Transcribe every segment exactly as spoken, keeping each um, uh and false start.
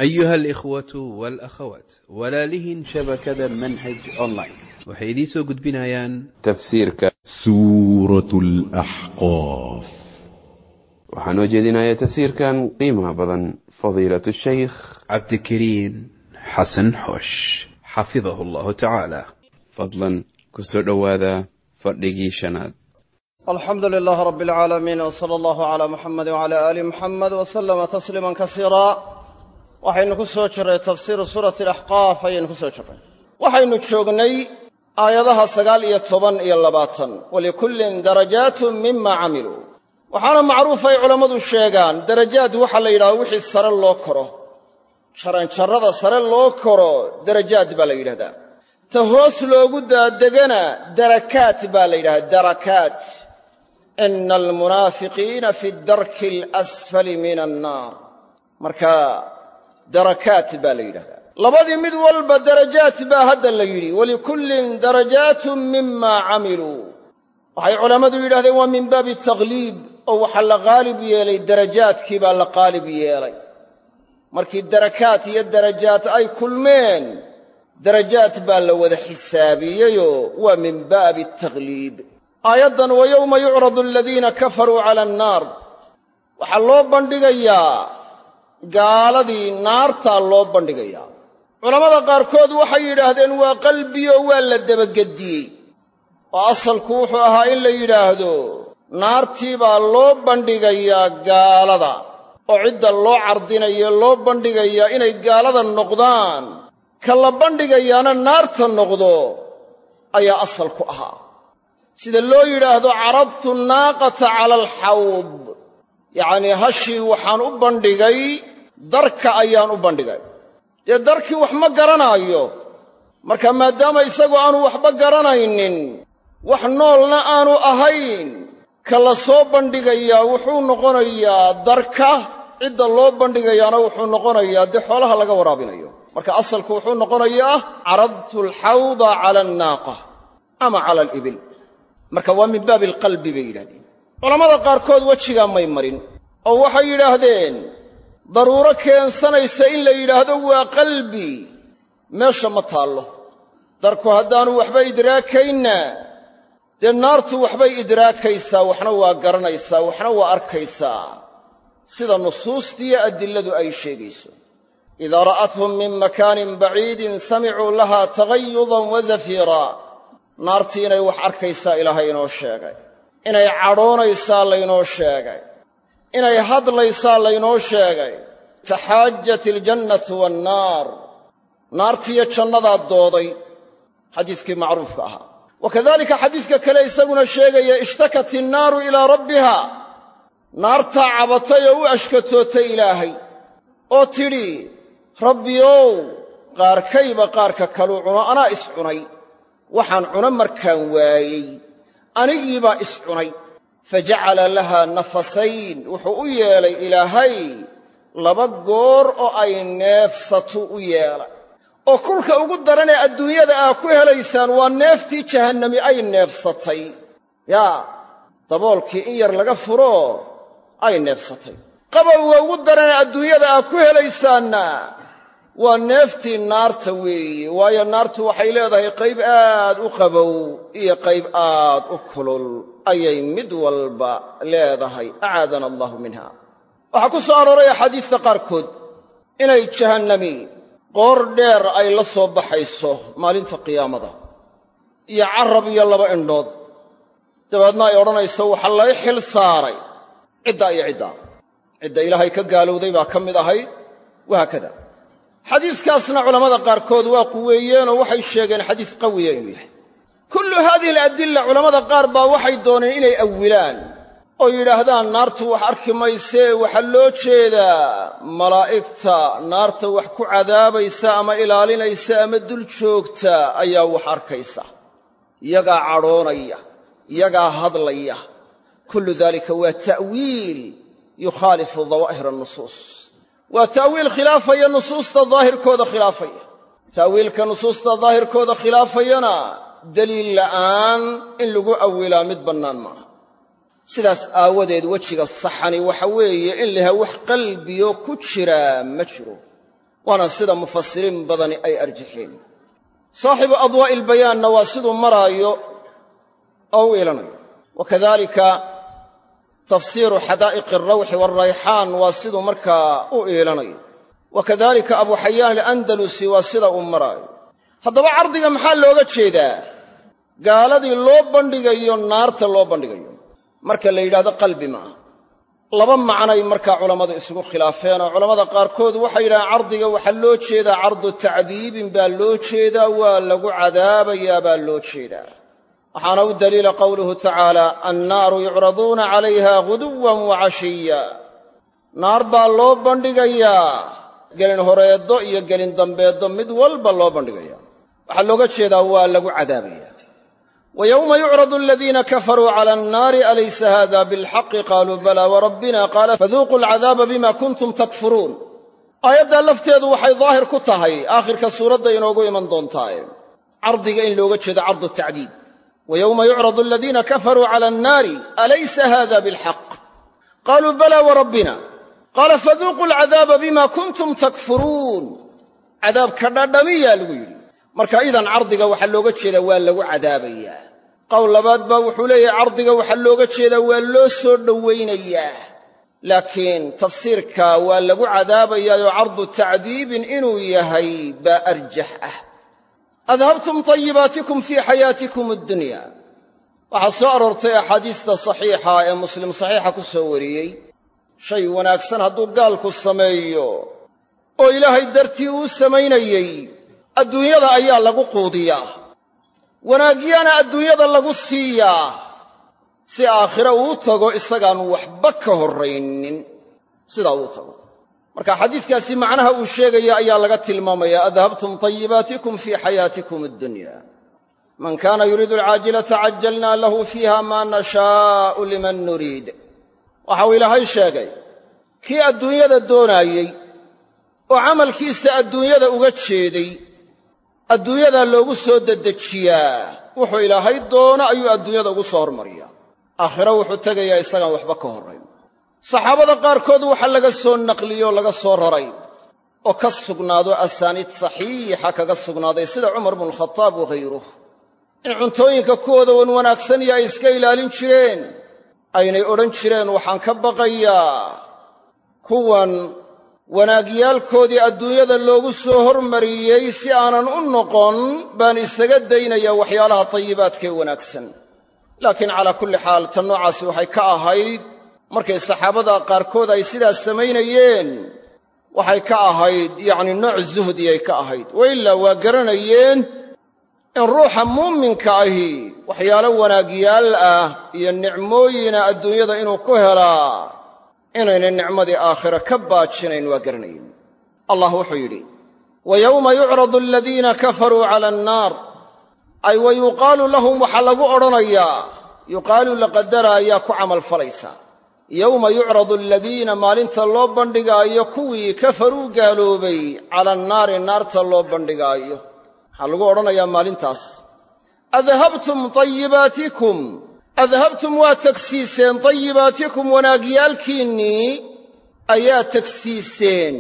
أيها الإخوة والأخوات ولالهن شبكة منهج أونلاين وحيديث قد بنايان تفسيرك سورة الأحقاف وحنوجدنا تفسير كان قيمة بضن فضيلة الشيخ عبد الكريم حسن حوش حفظه الله تعالى فضلا كسر هذا فردقي شناد. الحمد لله رب العالمين وصلى الله على محمد وعلى آل محمد وسلم تسليما كثيرا. waxaynu ku soo jiray tafsiir suurati al-ahqaaf ayaynu ku soo jiray waxaynu joognay aayadaha sagaal iyo toban iyo labaatan walikullin darajaatun mimma amilu waxaana macruuf ay culimadu sheegaan darajaad waxa la yiraahdo wixii sare loo koro jaran jarrada sare loo koro darajaad baa la yiraahdaa ta hoos loogu daadegana darakaat baa la yiraahdaa darakaat innal munaafiqiina fi ad-darki al-asfali min an-nar marka darakaat baa la yidhahdaa labadii mid walba darajaat baa hadda la yidhi walikullin darajaatun mima camiluu waxay culammadu yidhahdeen waa min baabi takhliib oo waxaa la qaalib yeelay darajaadkii baa la qaalib yeelay markii darakaat iyo darajaat ay kulmeen darajaat baa la wada xisaabiyeyoo waa min baabi takhliib aayaddan wa yowma yucradu aladiina kafaruu cala annaar waxaa loo bandhigayaa gaaladii naartaa loo bandhigayaa culammada qaarkood waxay yidhaahdeen waa qalbiyo waa la dabagediyey oo asalku wuxuu ahaa in la yidhaahdo naartii baa loo bandhigayaa gaalada oo cidda loo cardinayo loo bandhigayaa inay gaalada noqdaan ka la bandhigayaana naarta noqdo ayaa asalku ahaa sida loo yidhaahdo caradtu naaqata cala alxawd yacnii hashii waxaan u bandhigay darka ayaan u bandhigay dee darkii wax ma garanaayo marka maadaama isagu aanu waxba garanaynin wax noolna aanu ahayn ka la soo bandhigayaa wuxuu noqonayaa darka cidda loo bandhigayaana wuxuu noqonayaa dee xoolaha laga waraabinayo marka asalku wuxuu noqonayaa caradtu alxawda cala annaaqa ama cala alibil marka waa min baabi alqalbi bay yidhahdeen culammada qaarkood wejigaa may marin oo waxay yidhaahdeen daruuro keensanaysa in la yidhaahdo waa qalbi meesha ma taallo darku haddaanu waxba idraakaynna dee naartu waxbay idraakaysaa waxna waa garanaysaa waxna waa arkaysaa sida nusuustiiyo adilladu ay sheegayso idaa ra'athum min makaanin baciidin samicuu lahaa tagayudan wa zafiiraa naartii inay wax arkaysaa ilaahay inoo sheegay inay cadhoonaysaa laynoo sheegay inay hadlaysaa laynoo sheegay taxaajat iljannatu waannaar naartiiyo jannadaa dooday xadiiskii macruufka ahaa wa kadalika xadiiska kale isaguna sheegaya ishtakat innaaru ilaa rabbiha naartaa cabatay oo u ashkatootay ilaahay oo tidhi rabbiyow qaarkayba qaarka kaluu cuno anaa is cunay waxaan cuno markaan waayey anigiibaa is cunay fajacala lahaa nafasayn wuxuu u yeelay ilaahay laba goor oo ay neefsato u yeelay oo kulka ugu daranee adduunyada aa ku helaysaan waa neeftii jahannami ay neefsatay yaa daboolkii in yar laga furo ay neefsatay qabowga ugu daranee adduunyada aa ku helaysaanna waa neeftii naarta weeye waayo naartu waxay leedahay qayb aad u qabow iyo qayb aad u kulul ayay mid walba leedahay acaadana allahu minha waxaa ku soo arooray axaadiista qaarkood inay jahannami qoor dheer ay la soo baxayso maalinta qiyaamada iyo carab iyo laba indhood dabeedna ay odhanayso waxaa lay xil saaray ciddaa iyo ciddaa cidda ilaahay ka gaalowday baa ka mid ahayd wahaakada xadiiskaasna culammada qaarkood waa quweeyeenoo waxay sheegeen xadiis qawiya inuu yahay kullu haadihi aladilla culammada qaar baa waxay dooneen inay awilaan oo yidhaahdaan naartu wax arki maysee waxaa loo jeedaa malaa'igta naarta wax ku cadaabaysa ama ilaalinaysa ama dul joogta ayaa wax arkaysa iyagaa cadhoonaya iyagaa hadlaya kullu daalika waa ta'wiil yukhaalifu dawaahir annusuus waa ta'wiil khilaafaya nusuusta daahirkooda khilaafaya ta'wiilka nusuusta daahirkooda khilaafayana daliil la'aan in lagu awilaa mid bannaan maaha sidaas aawadeed wejiga saxani waxa weeye in laha wax qalbiyo ku jira ma jiro waana sida mufasiriin badani ay arjaxeen saaxibu adwaa'i albayaanna waa siduu maraayo oo u iilanayo wakadalika tafsiiru xadaa'iqi alrawxi waalrayxaan waa siduu markaa u iilanayo wakadalika abu xayaan alandalusi waa sida uu maraayo haddaba cardiga maxaa looga jeedaa gaaladii loo bandhigayo naarta loo bandhigayo marka la yidhahdo qalbi maaha laba macnay markaa culammadu isugu khilaafeen oo culammada qaarkood waxay yidhahdeen cardiga waxaa loo jeedaa cardu tacdiibin baa loo jeedaa waa lagu cadaabayaa baa loo jeedaa waxaana u daliila qowluhu tacaala annaaru yucraduuna calayha ghuduwan wa cashiya naar baa loo bandhigayaa gelin horeeddo iyo gelin dambeeddo mid walba loo bandhigaya waxaa looga jeedaa waa lagu cadaabaya wa yowma yucradu aladiina kafaruu cala annaari alaysa hada bilxaqi qaaluu balaa warabbina qaala faduuquu alcadaaba bima kuntum takfuruun aayaddaa lafteedu waxay daahir ku tahay aakhirka suuradda inoogu iman doontaaye cardiga in looga jeedo cardu tacdiib wa yowma yucradu aladiina kafaruu cala annaari alaysa hada bilxaq qaaluu balaa warabbina qaala faduuquu alcadaaba bima kuntum takfuruun cadaabka dhadhamiyaa lagu yidhi marka idan cardiga waxaa looga jeedaa waa lagu cadaabayaa qowl labaad baa wuxuu leeyahay cardiga waxaa looga jeedaa waa loo soo dhowaynayaa laakiin tafsiirka waa lagu cadaabayaayoo cardu tacdiibin inuu yahay baa arjax ah adhabtum tayibaatikum fii xayaatikum addunya waxaa soo aroortay axaadiista saxiixa ee muslim saxiixa ku soo wariyey shay wanaagsan hadduu gaalku sameeyo oo ilaahay dartii uu samaynayey adduunyada ayaa lagu quudiyaa wanaagyana adduunyada lagu siiyaa si aakhire uu tago isagaan waxba ka horraynin sidaa uu tago marka xadiiskaasi macnaha uu sheegaya ayaa laga tilmaamayaa adhabtum tayibaatikum fii xayaatikum addunya man kaana yuriidu alcaajilata cajalnaa lahu fiiha maa nashaa'u liman nuriid waxau ilaahay sheegay kii adduunyada doonaayey oo camalkiisa adduunyada uga jeeday adduunyadaa loogu soo dedejiyaa wuxuu ilaahay doono ayuu adduunyada ugu soo hormariyaa aakhiro wuxuu tegayaa isagaan waxba ka horrayn saxaabada qaarkood waxaa laga soo naqliyoo laga soo raray oo ka sugnaado asaaniid saxiixa kaga sugnaaday sida cumar bnualkhataab waghayruh in cuntooyinka kuwooda wan wanaagsaniyo ay iska ilaalin jireen aynay odhan jireen waxaan ka baqayaa kuwan wanaagyaalkoodii adduunyada loogu soo hormariyey si aanan u noqon baan isaga daynayaa waxyaalaha tayibaadkaee wanaagsan laakiin calaa kulli xaal tan noocaasi waxay ka ahayd markay saxaabada qaarkood ay sidaas samaynayeen waxay ka ahayd yacni nooc zuhdiyay ka ahayd wa ilaa waa garanayeen in ruuxa muuminka ahi waxyaalo wanaagyaal ah iyo nicmooyina adduunyada inuu ku helaa inaynay nicmadii aakhira ka baajinayn waa garanayn allah wuxuu yidhi wa yowma yucradu aladiina kafaruu cala annaar ay wa yuqaalu lahum waxaa lagu odhanayaa yuqaalu laqadara ayaa ku camalfalaysaa yowma yucradu aladiina maalinta loo bandhigaayo kuwii kafaruu gaaloobay cala annaari naarta loo bandhigaayo waxaa lagu odhanayaa maalintaas adhabtum tayibaatikum adhabtum waa tagsiiseen tayibaatikum wanaagyaalkiinnii ayaa tagsiiseen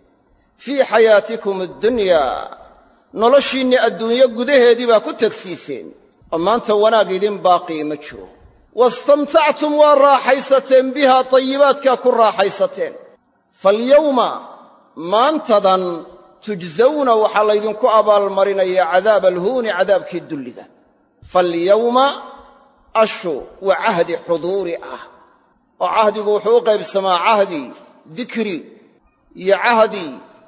fii xayaatikum addunyaa noloshiinnii adduunyo gudaheedii baa ku tagsiiseen oo maanta wanaag idin baaqii ma jiro wastamtactum waa raaxaysateen bihaa tayibaadkaa ku raaxaysateen falyawma maantadan tujsawna waxaa laydinku abaalmarinayaa cadaaba alhuuni cadaabkii dulliga falyawma ashu waa cahdi xuduuri ah oo cahdigu wuxuu u qaybsamaa cahdi dikri iyo cahdi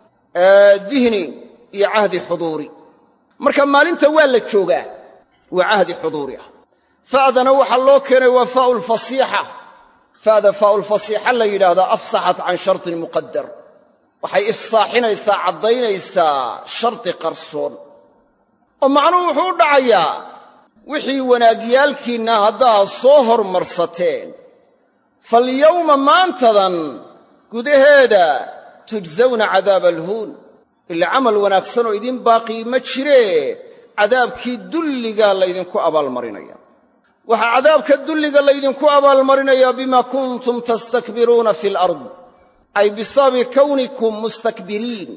dihni iyo cahdi xuduuri marka maalinta waa la joogaa waa cahdi xuduuri ah fa'dana waxaa loo keenay waa faa'u lfasiixa fa'da faa'ulfasiixa la yidhaahdaa afsaxat can shartin muqadar waxay ifsaaxinaysaa caddaynaysaa shardi qarsoon oo macnuhu wuxuu u dhacayaa wixii wanaagyaalkiinna haddaad soo hormarsateen falyawma maantadan gudaheeda tujsawna cadaaba alhuun ila camal wanaagsan oo idin baaqii ma jiree cadaabkii dulligaa laydinku abaalmarinaya waxaa cadaabka dulliga laydinku abaalmarinayaa bimaa kuntum tastakbiruuna fi alard ay bisababi kawnikum mustakbiriin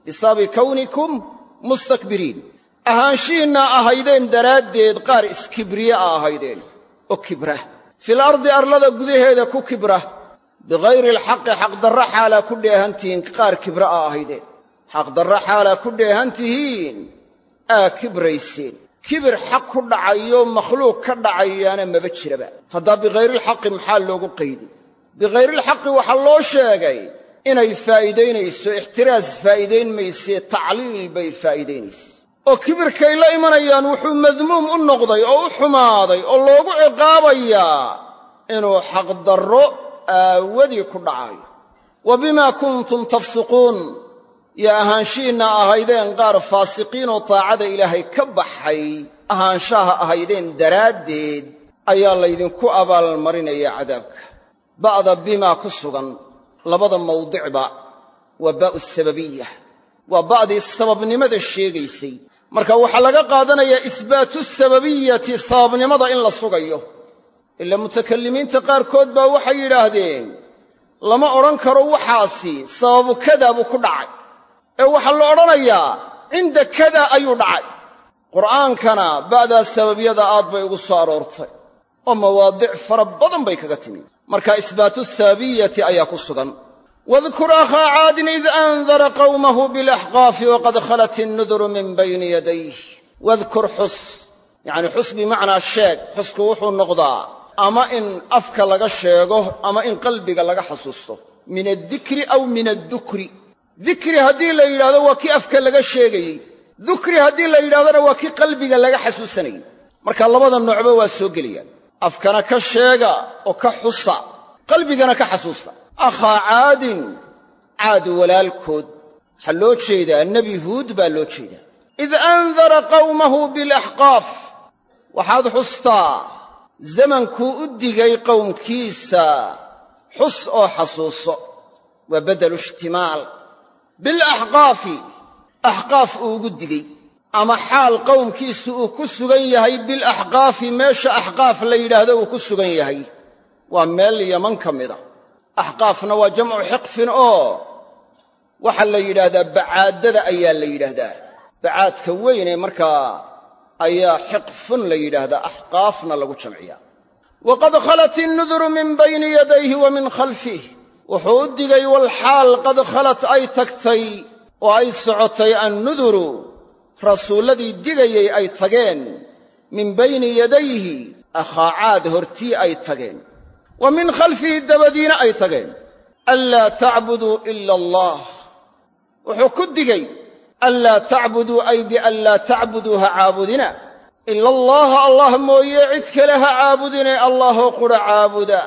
bisababi kawnikum mustakbiriin ahaanshihiinna ahaydeen daraaddeed qaar iskibriye a ahaydeen oo kibra fil ardi arlada gudaheeda ku kibra bikayri alxaqi xaqdarro xaalaa ku dheehan tihiin qaar kibra a ahaydeen xaqdarro xaalaa ku dheehan tihiin aa kibrayseen kibir xaq ku dhacayo makhluuq ka dhacayaana maba jiraba haddaa bikayriilxaqi maxaa loogu qayday bikayriilxaqi waxaa loo sheegay inay faa'iidaynayso ixtiraas faa'iidayn maysee tacliil bay faa'iidaynaysa oo kibirkay la imanayaan wuxuu madmuum u noqday oo u xumaaday oo loogu ciqaabayaa inuu xaqdarro aawadii ku dhacayo wa bimaa kuntum tafsiquun yaa ahaanshihiinna ahaydeen qaar faasiqiin oo taacada ilaahay ka baxay ahaanshaha ahaydeen daraaddeed ayaa laydinku abaalmarinaya cadaabka ba'da bimaa ku sugan labada mawdicba waa baa'u sababiya waa ba'dii sababnimada sheegaysay marka waxaa laga qaadanayaa isbaatu sababiyati sababnimada in la sugayo ila mutakallimiinta qaarkood baa waxay yidhaahdeen lama odhan karo waxaasi sababu kadaa buu ku dhacay ee waxaa la odhanayaa cinda kadaa ayuu dhacay qur'aankana ba'daa sababiyada aad bay ugu soo aroortay oo mawaadic fara badan bay kaga timi marka isbaatu sababiyati ayaa ku sugan wadkur akhaa caadin id andara qawmahu bilaxqaafi waqad khalat innuduru min bayni yadayh wadkur xus yacni xus bimacnaa sheeg xusku wuxuu noqdaa ama in afka laga sheego ama in qalbiga laga xasuusto min addikri aw min addukri dikri haddii la yidhahdo waa kii afka laga sheegayey dukri haddii la yidhahdona waa kii qalbiga laga xasuusanayey marka labada noocba waa soo gelayaan afkana ka sheega oo ka xusa qalbigana ka xasuusta akhaa caadin caad walaalkood waxaa loo jeedaa nebi huud baa loo jeedaa id andara qawmahu bilaxqaaf waxaad xustaa zamankuu u digay qowmkiisa xus oo xasuuso waa beddelu ishtimaal bilaxqaafi axqaaf uu ugu digey ama xaal qowmkiisu uu ku sugan yahay bilaxqaafi meesha axqaaf la yidhaahdo uu ku sugan yahay waa meel yaman ka mida axqaafna waa jamcu xiqfin oo waxaa la yidhaahdaa bacaadada ayaa la yidhaahdaa bacaadka weyn ee markaa ayaa xiqfun la yidhaahdaa axqaafna lagu jamciyaa waqad khalat innuduru min bayni yadayhi wa min khalfih wuxuu u digay walxaal qad khalat ay tagtay oo ay socotay annuduru rasuulladii digayay ay tageen min bayni yadayhi akhaacaad hortii ay tageen wa min khalfihi dabadiina ay tageen anlaa tacbuduu ila allah wuxuu ku digay anlaa tacbuduu ay bianlaa tacbuduu ha caabudina ila allaha allah mooye cid kale ha caabudinee allahoo qudha caabuda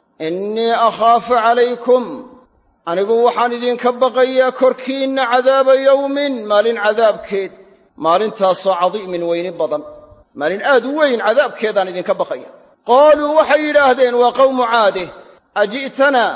innii akhaafu calaykum anigu waxaan idinka baqayaa korkiinna cadaaba yowmin maalin cadaabkeed maalintaasoo cadiimin weyni badan maalin aad u weyn cadaabkeedaan idinka baqaya qaaluu waxay yidhaahdeen waa qawmu caadeh aji'tanaa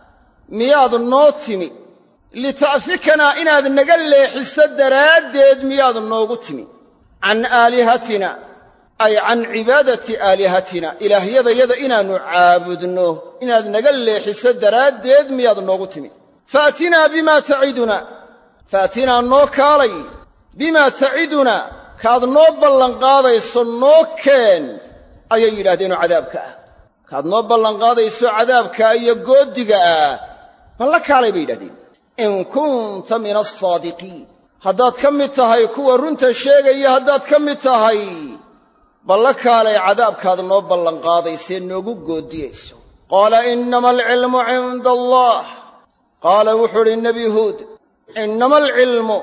miyaad noo timi lita'fikanaa inaad naga leexiso daraaddeed miyaad noogu timi can aalihatina ay can cibaadati aalihatina ilaahyadayada inaannu caabudno inaad naga leexiso daraaddeed miyaad noogu timi faatinaa bimaa taciduna faatinaa noo kaalay bimaa taciduna kaad noo ballanqaadayso noo keen ayay yidhaahdeenoo cadaabka ah kaad noo ballanqaadayso cadaabkaa iyo goodiga ah balla kaalay bay yidhahdeen in kunta min alsaadiqiin haddaad ka mid tahay kuwa runta sheegaya haddaad ka mid tahay balla kaalay cadaabkaad noo ballanqaadaysee noogu goodiyayso qaala innama alcilmu cinda allah qaala wuxuu idhi nebi huud innama alcilmu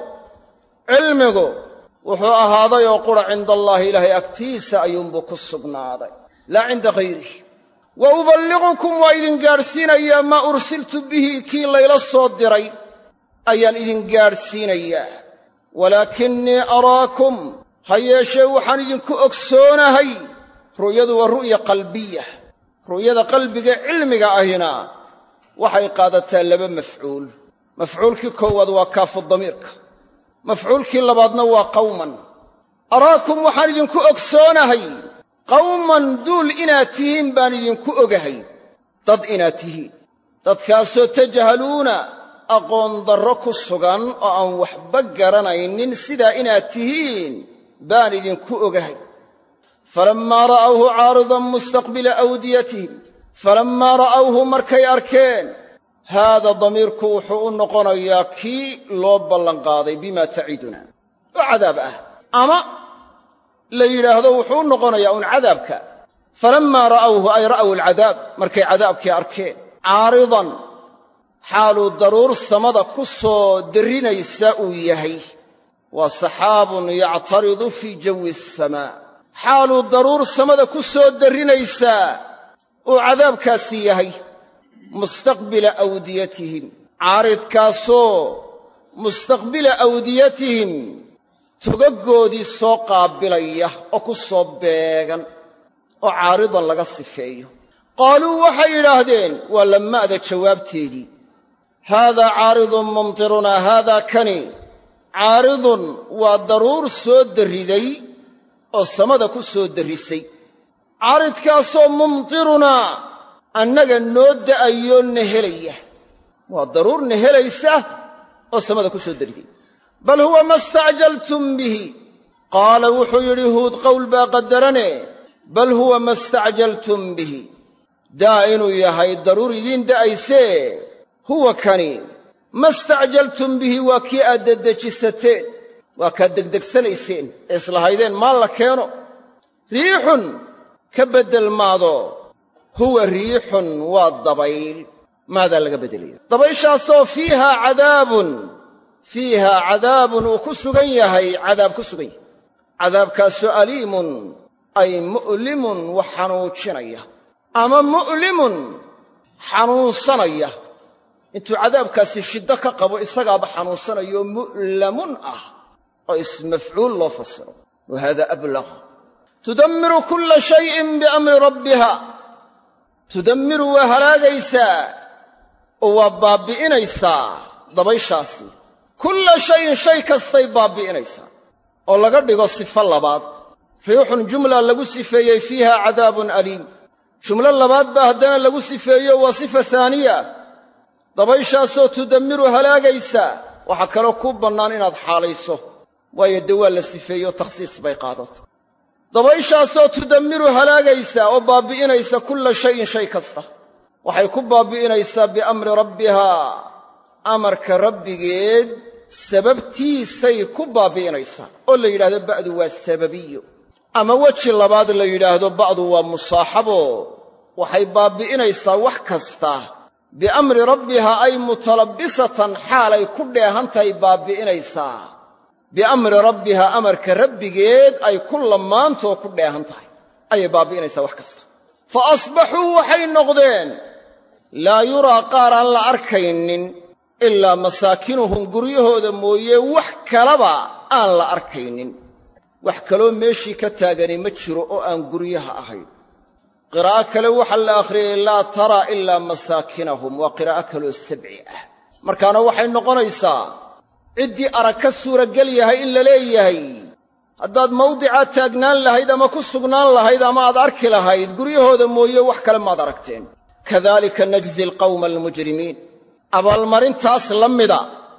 cilmigu wuxuu ahaaday oo qura cinda allaahi ilaahay agtiisa ayuunbuu ku sugnaaday laa cinda hayrih wa uballiqukum waa idin gaadhsiinayaa maa ursiltu bihi kii layla soo diray ayaan idin gaadhsiinayaa walaakinnii araakum ha yeeshee waxaan idinku ogsoonahay ru'yadu waa ru'ya qalbiya ru'yada qalbiga cilmiga ahina waxay qaadataa laba mafcuul mafcuulkii koowaad waa kaafu damiirka mafcuulkii labaadna waa qawman araakum waxaan idinku ogsoonahay qawman duul inaad tihiin baan idinku ogahay dad inaad tihiin dadkaasoo tajhaluuna aqoon darro ku sugan oo aan waxba garanaynin sidaa inaad tihiin baan idinku ogahay falammaa ra'awhu caaridan mustaqbila awdiyatihim falammaa ra'awhu markay arkeen haada damiirku wuxuu u noqonayaa kii loo ballanqaaday bimaa taciduna oo cadaab ah ama la yidhaahdo wuxuu u noqonayaa un cadaabka falammaa ra'awhu ay ra'aw alcadaab markay cadaabkii arkeen caaridan xaaluu daruur samada ku soo derrinaysa uu yahay waa saxaabun yactaridu fii jawi asamaa xaaluu daruur samada ku soo derrinaysaa uu cadaabkaasi yahay mustaqbila awdiyatihim caaridkaasoo mustaqbila awdiyatihim togaggoodii soo qaabilaya oo ku soo beegan oo caaridan laga sifeeyo qaaluu waxay yidhaahdeen waa lamma'da jawaabteedii haadaa caaridun mumtirunaa haadaa kani caaridun waa daruur soo derriday oo samada ku soo derrisay caaridkaasoo mumtirunaa annaga noo da'ayoo na helaya waa daruur na helaysa oo samada ku soo derriday bal huwa ma stacjaltum bihi qaala wuxuu yidhi huud qowl baa qadarane bal huwa ma stacjaltum bihi daa inuu yahay daruur idiin da'aysee huwa kani ma stacjaltum bihi waa kii aad deddejisateen waa kaad degdegsanayseen ee islahaydeen maal la keeno riixun ka beddel maado huwa riixun waa dabayl maadaa laga beddelaya dabayshaasoo fiihaa cadaabun fiihaa cadaabun uu ku sugan yahay cadaab ku sugan yahay cadaabkaasoo aliimun ay mu'limun wax xanuujinaya ama mu'limun xanuunsanaya intuu cadaabkaasi shiddo ka qabo isagaaba xanuunsanayo mu'lamun ah oo ismafcuul loo fasiro wa haada ablaq tudammiru kulla shayin biamri rabbiha tudammiru waa halaagaysaa oo waa baabbi'inaysaa dabayshaasi kulla shayin shay kastay baabbi'inaysaa oo laga dhigo sifo labaad riixun jumla lagu sifeeyey fiiha cadaabun aliim jumlo labaad baa haddana lagu sifeeyo waa sifa haaniya dabayshaasoo tudammiru halaagaysaa waxaa kaloo kuu bannaan inaad xaalayso waayo dee waa la sifeeyo takhsiis bay qaadata dabayshaasoo tudammiru halaagaysaa oo baabbi'inaysa kulla shayin shay kasta waxay ku baabbi'inaysaa biamri rabbihaa amarka rabbigeed sababtiisay ku baabbi'inaysaa oo la yidhahdo ba'du waa sababiyo ama weji labaad la yidhaahdo ba'du waa musaaxabo waxay baabbi'inaysaa wax kasta biamri rabbihaa ay mutalabbisatan xaalay ku dheehan tahay baabbi'inaysaa biamri rabbihaa amarka rabbigeed ay ku lamaantoo ku dheehan tahay ayay baabbi'inaysaa wax kasta fa asbaxuu waxay noqdeen laa yuraa qaar aan la arkaynin ilaa masaakinuhum guryahooda mooye wax kalaba aan la arkaynin wax kaloo meeshii ka taagani ma jiro oo aan guryaha ahayn qiraa'o kale waxaa la akhriyey laa taraa ilaa masaakinahum waa qiraa'o kaloo sabci ah markaana waxay noqonaysaa ciddii arag ka suuragel yahay in la leeyahay haddaad mawdicaa taagnaan lahayd ama ku sugnaan lahayd ama aad arki lahayd guryahooda mooye wax kale maad aragteen kadaalika najzi alqawma almujrimiin abaalmarintaas la mida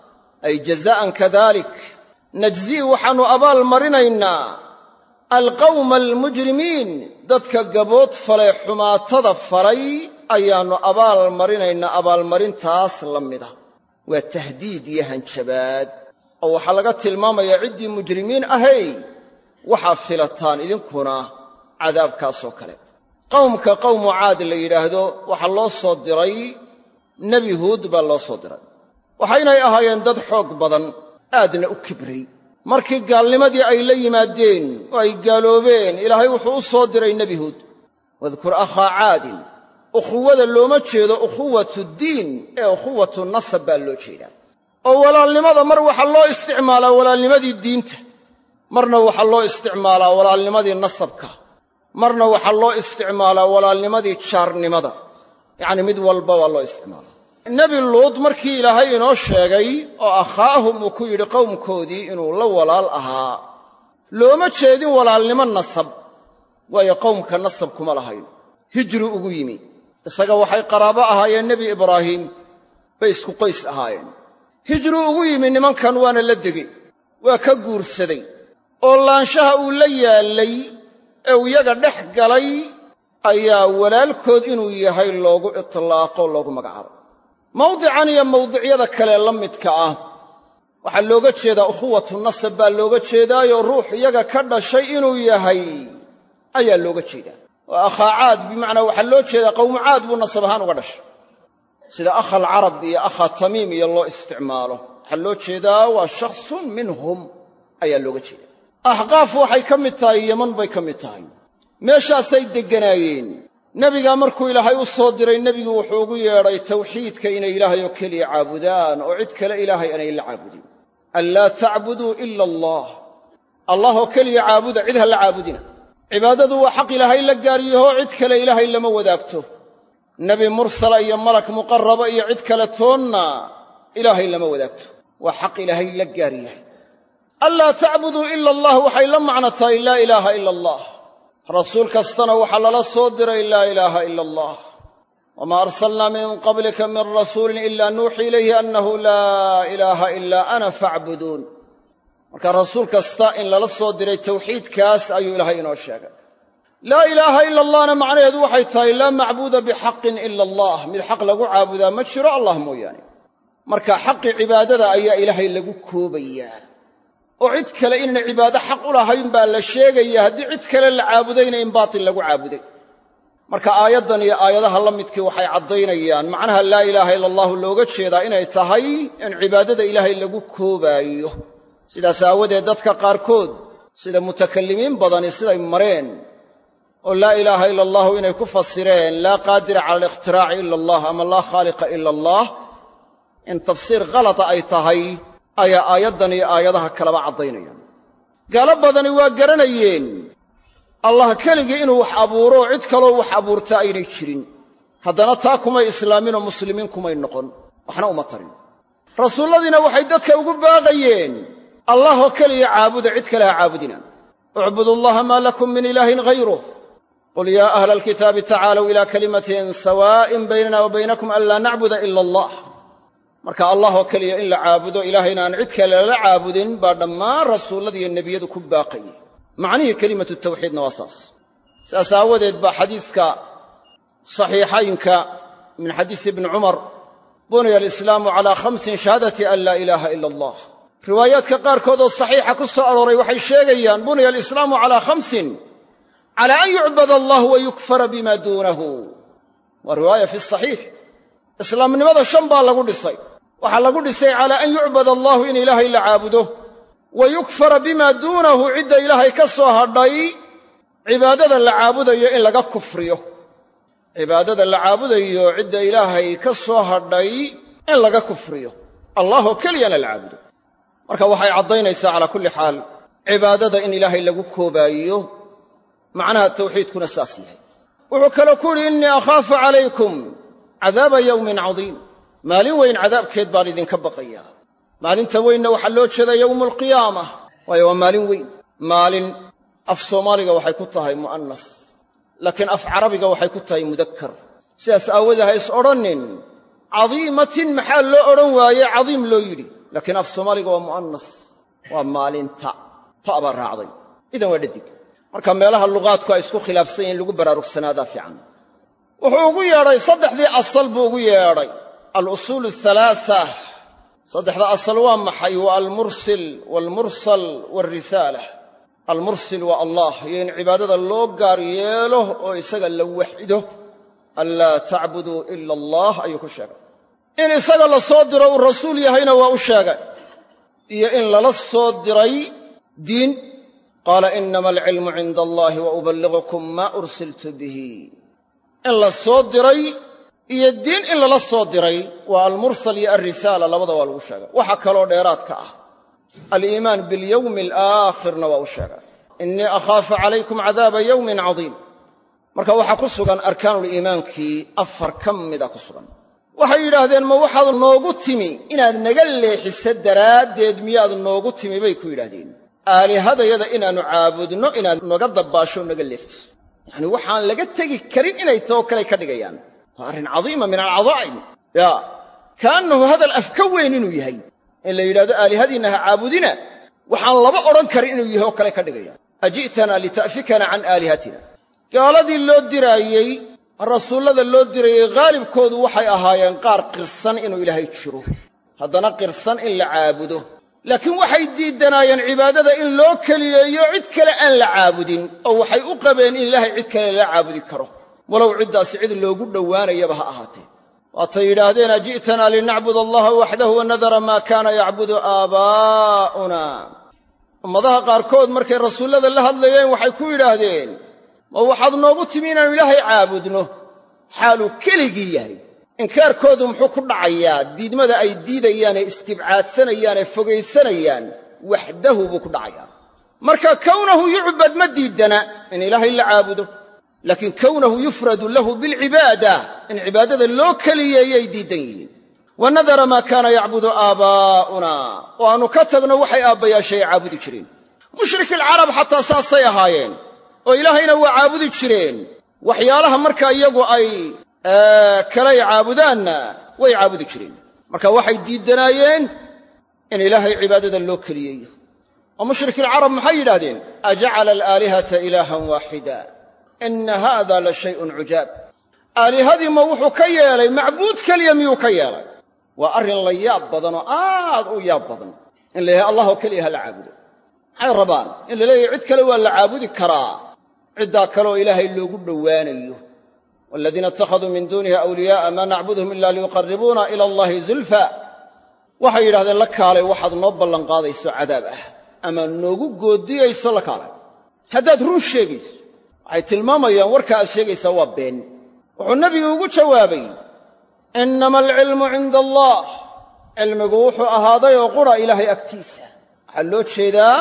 ay jazaa'an kadalik najzii waxaannu abaalmarinaynaa alqawma almujrimiin dadka gabood falay xumaatada falay ayaannu abaal marinaynaa abaalmarintaas la mida waa tahdiid iyo hanjabaad oo waxaa laga tilmaamayaa ciddii mujrimiin ahay waxaa filataan idinkuna cadaabkaasoo kale qawmka qawmu caad la yidhaahdo waxaa loo soo diray nebi huud baa loo soo diray waxaynay ahaayeen dad xoog badan aadna u kibray markii gaalnimadii ay la yimaadeen oo ay gaaloobeen ilaahay wuxuu u soo diray nebi huud wadkur akhaa caadin ukhuwada looma jeedo ukhuwatu diin ee ukhuwatu nasab baa loo jeedaa oo walaalnimada mar waxaa loo isticmaalaa walaalnimadii diinta marna waxaa loo isticmaalaa walaalnimadii nasabka marna waxaa loo isticmaalaa walaalnimadii jaarnimada yacnii mid walba waa loo isticmaalaa nebi luud markii ilaahay inoo sheegay oo akhaahum uu ku yidhi qowmkoodii inuu la walaal ahaa looma jeedin walaalnimo nasab waayo qowmka nasab kuma lahayn hijri ugu yimi isaga waxay qaraabo ahaayeen nebi ibraahiim bay isku qoys ahaayeen hijru ugu yimi nimankan waana la degay waa ka guursaday oo laanshaha uu la yaallay ee uu iyaga dhex galay ayaa walaalkood inuu yahay loogu itlaaqo loogu magacaabo mawdican iyo mawdicyada kale la midka ah waxaa looga jeedaa ukhuwatu nasab baa looga jeedaayo ruux iyaga ka dhashay inuu yahay ayaa looga jeedaa oo akhaa caad bimacnaa waxaa loo jeedaa qawmu caad buu nasab ahaan uga dhashay sida akha alcarab iyo akha tamiim iyo loo isticmaalo waxaa loo jeedaa waa shakhsun minhum ayaa looga jeedaa axqaaf waxay ka mid tahay yaman bay ka mid tahay meeshaasay degganaayeen nebigaa markuu ilaahay u soo diray nebigu wuxuu ugu yeedhay tawxiidka inay ilaahay oo keliya caabudaan oo cid kale ilaahay aanay la caabudin an laa tacbuduu ila allah allah oo keliya caabuda cid ha la caabudina cibaadadu waa xaq ilaahay la gaaryaho cid kale ilaahay lama wadaagto nebi mursala iyo malak muqarraba iyo cid kale toonna ilaahay lama wadaagto waa xaq ilaahay la gaar yahay an laa tacbuduu ila allah waxay la macno tahay laa ilaaha ila allah rasuul kastana waxaa lala soo diray laa ilaaha ila allah wamaa arsalnaa min qablika min rasuulin ilaa nuuxii ilayhi annahu laa ilaaha ilaa ana facbuduun marka rasuul kasta in lala soo diray tawxiidkaas ayuu ilaahay inoo sheegay laa ilaaha ila allahna macnaheedu waxay tahay laa macbuuda bixaqin ila allah mid xaq lagu caabudaa ma jiro allah mooyaane marka xaqi cibaadada ayaa ilaahay lagu koobayaa oo cid kale inayna cibaado xaq u lahayn baa la sheegaya haddii cid kale la caabudayna in baatil lagu caabuday marka aayaddan iyo aayadaha la midkii waxay caddaynayaan macnaha laa ilaaha ila allahu looga jeedaa inay tahay in cibaadada ilaahay lagu koobaayo sidaas aawadeed dadka qaarkood sida mutakallimiin badani siday mareen oo laa ilaaha ila allahu inay ku fasireen laa qaadira cala alikhtiraaci ila allah ama laa khaaliqa ila allah in tafsiir khalata ay tahay ayaa aayaddan iyo aayadaha kaleba caddaynayaan gaalo badani waa garanayeen allah keligii inuu wax abuuro oo cid kaloo wax abuurta aynay jirin haddana taa kumay islaaminoo muslimiin kumay noqon waxna uma tarin rasuulladiina waxay dadka ugu baaqayeen allah oo keliya caabuda cid kale ha caabudina ucbudu allaha maa lakum min ilaahin hayruh qul yaa ahla alkitaabi tacaalow ilaa kalimatin sawaa'in baynana wa baynakum an laa nacbuda ila allah marka allah oo keliya in la caabudo ilaahayna aan cid kale lala caabudin baa dhammaan rasuulladiiyo nebiyadu ku baaqayey macnihii kelimatu tawxiidna waa saas saas aawadeed baa xadiiska saxiixaynka min xadiisi ibni cumar buniya alislaamu calaa khamsin shahaadati an laa ilaaha ila allah riwaayaadka qaarkood oo saxiixa ku soo arooray waxay sheegayaan buniya alislaamu calaa khamsin calaa an yucbada allah wa yukfara bima duunahu waa riwaaya fi saxiix islaamnimada shan baa lagu dhisay waxaa lagu dhisay calaa an yucbad allahu in ilaahay la caabudo wa yukfara bimaa duunahu cidda ilaahay ka soo hadhay cibaadada la caabudayo in laga kufriyo cibaadada la caabudayo cidda ilaahay ka soo hadhay in laga kufriyo allahoo keliyana la caabudo marka waxay caddaynaysaa calaa kulli xaal cibaadada in ilaahay lagu koobaayo macnaha tawxiidkuna saas yahay wuxuu kaloo ku yidhi innii akhaafu calaykum cadaaba yawmin cadiim maalin weyn cadaabkeed baan idinka baqayaa maalinta weynna waxaa loo jeedaa yowmu alqiyaamah waayo waa maalin weyn maalin af soomaaliga waxay ku tahay mu'annas laakiin af carabiga waxay ku tahay mudakkar sidaas aawadee ha is odhannin cadiimatin maxaa loo odhan waaye cadiim loo yidhi laakiin af soomaaliga waa mu'annas waa maalinta ta baa raacday idan waa dhadig marka meelaha luqaadku ay isku khilaafsan yihiin lagu baraarugsanaada fiican wuxuu ugu yeedhay saddexdii asal buu ugu yeedhay alusuul ahalaasa saddexda asal waa maxay waa almursil waalmursal waalrisaala almursil waa allah iyo in cibaadada loo gaar yeelo oo isaga la waxido an laa tacbuduu ila allah ayuu ku sheegay in isaga la soo diro uu rasuul yahayna waa u sheegay iyo in lala soo diray diin qaala inama alcilmu cinda allahi wa uballighukum maa ursiltu bihi in la soo diray iyo diin in lala soo diray waa almursal iyo alrisaala labada waa lagu sheegay waxa kaloo dheeraadka ah aliimaan bilyowmi alaakhirna waa u sheegay innii akhaafu calaykum cadaaba yowmin cadiim marka waxaa ku sugan arkaanuliimaankii afar ka mida ku sugan waxay yidhaahdeen ma waxaad noogu timi inaad naga leexiso daraaddeed miyaad noogu timi bay ku yidhaahdeen aalihadayada inaannu caabudno inaad naga dabbaasho naga leexiso yacni waxaan laga tegi karin inay too kale ka dhigayaan waa arrin cadiima min alcadaa'im yaa kaannahu hadal af ka weyn inuu yahay in la yidhahdo aalihadiinna ha caabudina waxaan laba odhan karin inuu yahay oo kale ka dhigayaan aji'tanaa lita'fikana can aalihatina gaaladii loo diraayey rasuullada loo dirayey haalibkoodu waxay ahaayeen qaar qirsan inuu ilaahay jiro haddana qirsan in la caabudo laakiin waxay diidanaayeen cibaadada in loo keliyeeyo cid kale aan la caabudin oo waxay u qabeen in ilaahay cid kale la caabudi karo walow ciddaasi cid loogu dhowaanayaba ha ahaatee waatay yidhaahdeen aji'tanaa linacbud allaha waxdahu wanadara maa kaana yacbudu aabaa'una ummadaha qaarkood markay rasuullada la hadlayeen waxay ku yidhaahdeen ma waxaad noogu timi inaannu ilaahay caabudno xaaluu keligii yahay inkaarkoodu muxuu ku dhacayaa diidmada ay diidayaanee istibcaadsanayaan ee fogaysanayaan waxdahu buu ku dhacayaa marka kownahu yucbad ma diidana in ilaahay la caabudo laakiin kownahu yufradu lahu bilcibaada in cibaadada loo keliyeeyay diidan yihiin wanadara maa kaana yacbudu aabaa'una oo aannu ka tagno waxay aabbayaashay caabudi jireen mushrikilcarab xataa saasay ahaayeen oo ilaahayna waa caabudi jireen waxyaalaha markaa iyagu ay kalay caabudaanna way caabudi jireen marka waxay diidanaayeen in ilaahay cibaadada loo keliyeeyo oo mushrikilcarab maxay yidhahdeen ajacala alaalihata ilaahan waaxida inna haada la shay'un cujaab aalihadii ma wuxuu ka yeelay macbuud keliya miyuu ka yeelay waa arrin la yaab badan oo aad u yaab badan in la yahay allah oo keliya ha la caabudo maxay rabaan in la leeyahay cid kale waa la caabudi karaa ciddaa kaleoo ilaahay loogu dhowaanayo waaladiina ittakhaduu min duunihi awliyaa'a maa nacbuduhum ila liyuqarribuuna ila allahi zulfa waxay yidhahdeen la kaalay waxaad noo ballanqaadayso cadaab ah ama noogu goodiyayso la kaalay haddaad run sheegayso waxay tilmaamayaan warka aad sheegaysaa waa been wuxuu nebigu ugu jawaabay innama alcilmu cinda allah cilmigu wuxuu ahaaday oo qura ilaahay agtiisa waxaa loo jeedaa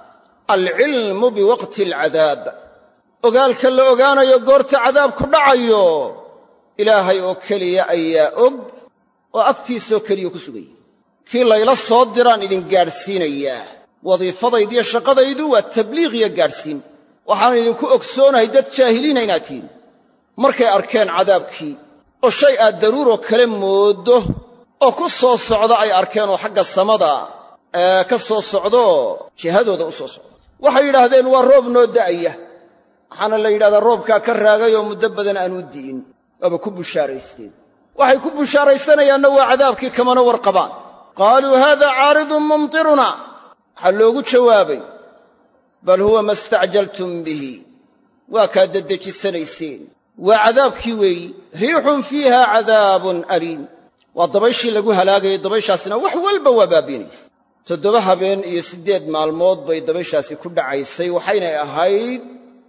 alcilmu biwaqti alcadaab ogaalka la ogaanayo goorta cadaabku dhacayo ilaahay oo keliya ayaa og oo agtiisoo keliya ku sugaya kii layla soo diraan idin gaadhsiinayaa wadiifadaydiyo shaqadaydu waa tabliiq iyo gaadhsiin waxaan idinku ogsoonahay dad jaahiliina inaad tihiin markay arkeen cadaabkii oo shay aad daruuroo kale mooddo oo ku soo socda ay arkeen oo xagga samada ee ka soo socdo jihadooda u soo socda waxay yidhaahdeen waa roob noo da'aya waxaana la yidhahdaa roobkaa ka raagay oo muddo badan aan u di'in waaba ku bushaaraysteen waxay ku bushaaraysanayaanna waa cadaabkii kamana warqabaan qaaluu haada caaridun mumtiruna waxaa loogu jawaabay bal huwa ma istacjaltum bihi waa kaa dedejisanayseen waa cadaabkii weeyi riixun fiiha cadaabun aliim waa dabayshii lagu halaagayay dabayshaasina wax walba waa baabiinaysa toddoba habeen iyo siddeed maalmood bay dabayshaasi ku dhacaysay waxaynay ahayd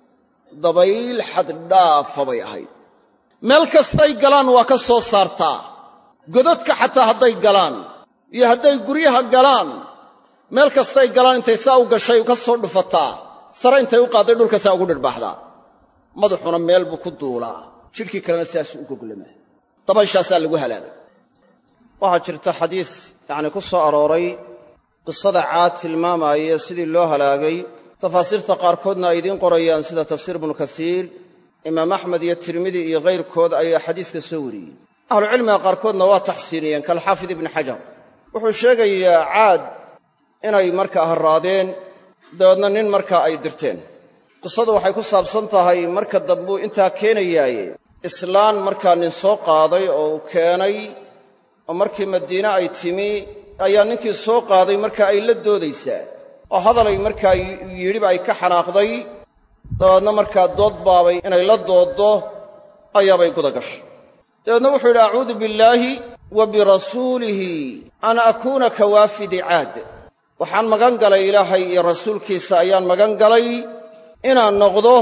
dabayl xaddhaafa bay ahayd meel kastay galaan waa ka soo saartaa godadka xataa hadday galaan iyo hadday guryaha galaan meel kastay galaan intay saa u gashay ka soo dhufataa sare intay u qaadday dhulka saa ugu dhirhbaaxdaa madaxuna meel buu ku duulaa jidhkii kalena sidaasuu u goglamaa dabayshaasaa lagu halaagay waxaa jirta xadiis yacni ku soo arooray qisada caad tilmaamaaya sidii loo halaagay tafaasiirta qaarkoodna ay idiin qorayaan sida tafsiir ibnu kasiir imaam axmed iyo tirmidi iyo kayrkood ayaa xadiiska soo wariyey ahlucilmiga qaarkoodna waa taxsiiniyeen kalxaafid ibni xajar wuxuu sheegayaa caad inay markaa harraadeen dabeedna nin markaa ay dirteen qisadu waxay ku saabsan tahay marka dambuu intaa keenayaaye islaan markaa nin soo qaaday oo uu keenay oo markii madiine ay timi ayaa ninkii soo qaaday markaa ay la doodaysaa oo hadalay markaa yidhiba ay ka xanaaqday dabeedna markaa dood baabay inay la dooddo ayaabay guda gashay dabeedna wuxuu yidhi acuudu billaahi wa birasuulihi an akuuna ka waafidi caad waxaan magan galay ilaahay iyo rasuulkiisa ayaan magan galay inaan noqdo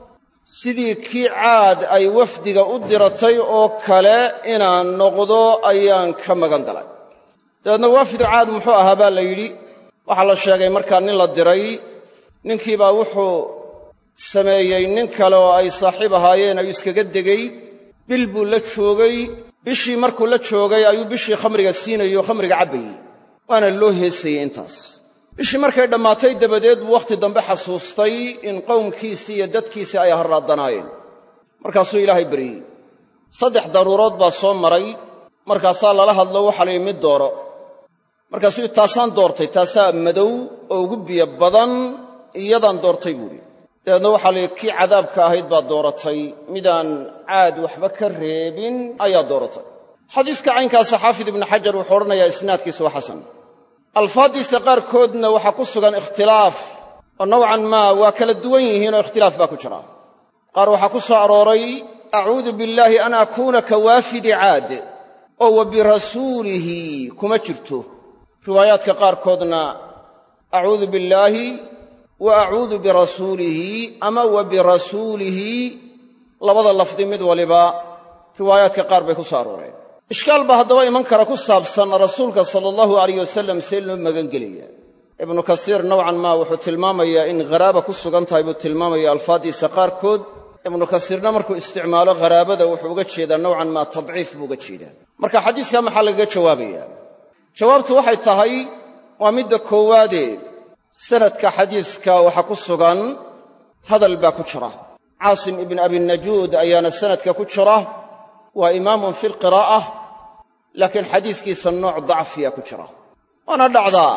sidii kii caad ay wafdiga u diratay oo kale inaan noqdo ayaan ka magan galay dabeedna waafidu caad muxuu ahaa baa la yidhi waxaa la sheegay markaa nin la diray ninkiibaa wuxuu sameeyey nin kale oo ay saaxiib ahaayeen ayuu iskaga degey bil buu la joogay bishii markuu la joogay ayuu bishii khamriga siinayo khamriga cabbayey waana loo heesayey intaas bishii markay dhammaatay dabadeed buu wakhti dambe xasuustay in qowmkiisii iyo dadkiisii ay harraadanaayeen markaasuu ilaahay baryey saddex daruurood baa soo maray markaasaa lala hadlo waxaa la yidhi mid dooro markaasuu taasaan doortay taasaa madow oo ugu biyo badan iyadaan doortay buuhi dabeedna waxaa la yidhi kii cadaabka ahayd baad dooratay midaan caad waxba ka reebin ayaa dooratay xadiiska caynkaasa xaafid ibnu xajar wuxuu odhanayaa isnaadkiisu waa xasan alfaaddiisa qaarkoodna waxaa ku sugan ikhtilaaf oo nowcan maa waa kala duwan yihiinoo ikhtilaaf baa ku jira qaar waxaa ku soo arooray acuudu billaahi an akuuna ka waafidi caad oo wa birasuulihi kuma jirto riwaayaadka qaarkoodna acuudu billaahi wa acuudu birasuulihi ama wa birasuulihi labada lafdi mid waliba riwaayaadka qaar bay ku soo arooreen ishkaal baa haddaba iman kara ku saabsan rasuulka sala allahu alayh wasalam see loo magangelaya ibnu kasiir nowcan maa wuxuu tilmaamayaa in kharaaba ku sugan tahay buu tilmaamaya alfaaddiisa qaarkood ibnu kasiirna markuu isticmaalo kharaabada wuxuu uga jeedaa nowcan maa tadciif buu uga jeedaa marka xadiiskaa maxaa lagaga jawaabayaa jawaabtu waxay tahay waa midda koowaadee sanadka xadiiska waxaa ku sugan hadal baa ku jira caasim ibn abinajuud ayaana sanadka ku jira waa imaamun fi lqiraa'ah laakiin xadiiskiisa nooc dacfiya ku jira waana dhacdaa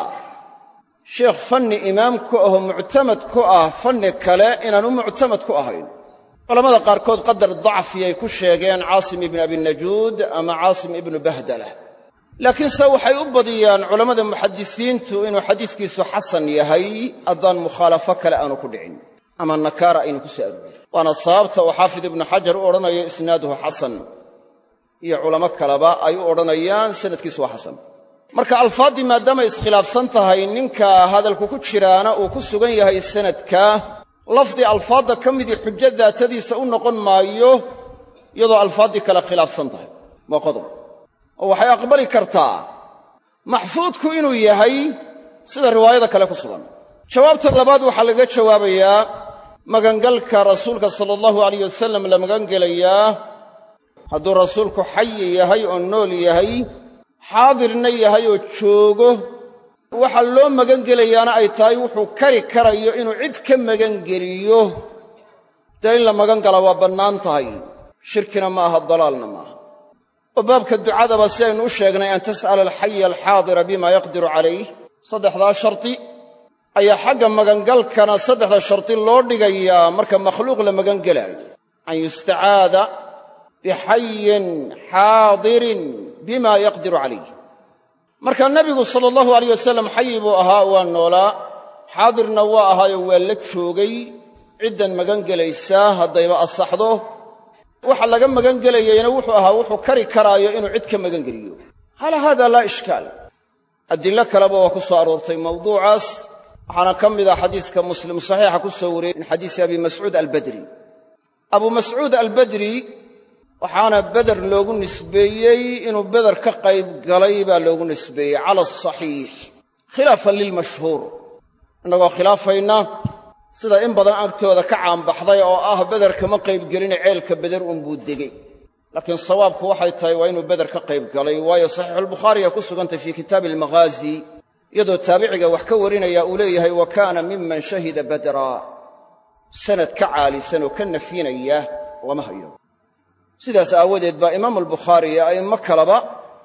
sheekh fanni imaam ku ahoo muctamad ku ah fanni kale inaanu muctamad ku ahayn culammada qaarkood qadar dacfiyay ku sheegeen caasim ibn abinajuud ama caasim ibnu bahdalah laakiinse waxay u badiyaan culammada muxadisiintu inuu xadiiskiisu xasan yahay haddaan mukhaalafo kale aanu ku dhicin ama nakaara aynu ku soo aroorin waana sababta uu xaafid ibnu xajar u odhanayo isnaaduhu xasan iyo culamo kaleba ay u odhanayaan sanadkiisu waa xasan marka alfaaddii maadaamay iskhilaafsan tahay ninka hadalku ku jiraana uu ku sugan yahay sanadka lafdi alfaadda ka midii xujo daatadiisa u noqon maayo iyadoo alfaaddii kale khilaafsan tahay waa qodob oo waxay aqbali kartaa maxfuudku inuu yahay sida riwaayada kale ku sugan jawaabta labaad waxaa laga jawaabayaa magangalka rasuulka sala allahu alayh wasalam la magangelayaa hadduu rasuulku xayi yahay oo nool yahay xaadirna yahay oo joogo waxa loo magangelayaana ay tahay wuxuu kari karayo inuu cid ka magangeliyo dee in la magangala waa bannaan tahay shirkina ma aha dalaalna maaha oo baabka ducadaba si aynu u sheegnay an tas'ala alxaya alxaadira bima yaqdiru calayh saddexdaa sharti ayaa xagga magangalkana saddexda sharti loo dhigayaa marka makhluuq la magangelaayo an yustacaada bixayin xaadirin bima yaqdiru calayh marka nebigu sala allahu alayh wasalam xayi buu ahaa waa noolaa xaadirna waa ahaayoo waa la joogay ciddan magangelaysaa haddayba asaxdo waxa laga magangelayayna wuxuu ahaa wuxuu kari karaayo inuu cid ka magangeliyo calaa haada laa ishkaal adillo kaleba waa ku soo aroortay mawduucaas waxaana ka mid ah xadiiska muslim saxiixa ku soo wariyey min xadiisi abi mascuud albadri abu mascuud albadri waxaana beder loogu nisbeeyey inuu beder ka qayb galay baa loogu nisbeeyey cala asaxiix khilaafan lilmashhuur innagoo khilaafayna sida in badan agtooda ka caanbaxday oo ah beder kama qaybgeline ceelka beder unbuu degey laakiin sawaabku waxay tahay waa inuu beder ka qayb galay waayo saxiixulbukhaariga ku sugantay fii kitaabi almaghaazi iyadoo taabiciga wax ka warinaya uu leeyahay wa kaana miman shahida badra sanad ka caalisan oo ka nafinaya lama hayo sidaas aawadeed baa imaamu albukhaari iyo a'immo kaleba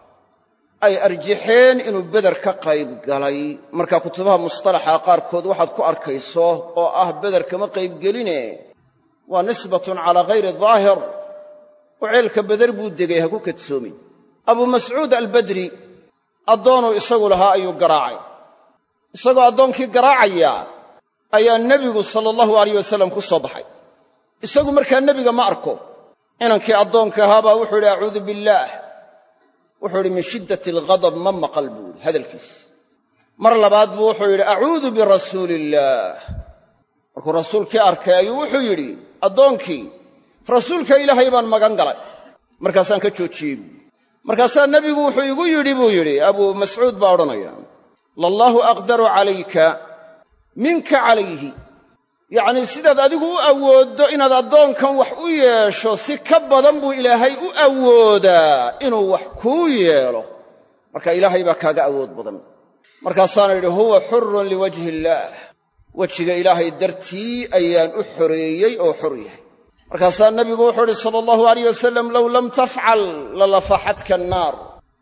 ay arjixeen inuu beder ka qayb galay marka kutubaha mustalaxa qaarkood waxaad ku arkayso oo ah beder kama qaybgeline waa nisbatun calaa hayri daahir oo ceelka beder buu degay ha ku kadsoomin abu mascuud albadri addoonuu isagu lahaa ayuu garaacay isagoo addoonkii garaacaya ayaa nebigu sala allahu alayh wasalam ku soo baxay isagu markaa nebiga ma arko inankii addoonka ahaabaa wuxuu yidhi acuudu billaah wuxuu yidhi min shiddati alghadab ma maqal buu yidhi hadalkiis mar labaad buu wuxuu yidhi acuudu birasuuliillaah markuu rasuulkii arkay ayuu wuxuu yidhi addoonkii rasuulka ilaahay baan magan galay markaasaan ka joojiyey buui markaasaa nebigu wuxuu igu yidhi buu yidhi abuu mascuud baa odhanaya lallaahu aqdaru calayka minka calayhi yacnii sidaad adigu u awooddo inaad addoonkan wax u yeesho si ka badan buu ilaahay u awoodaa inuu wax kuu yeelo marka ilaahay baa kaaga awood badan markaasaana yidhi huwa xurun liwajhi illaah wejiga ilaahay dartii ayaan u xoreeyey oo xor yahay markaasaa nebigu wuxuu idhi sala allahu alayh wasalam low lam tafcal lalafaxadka annaar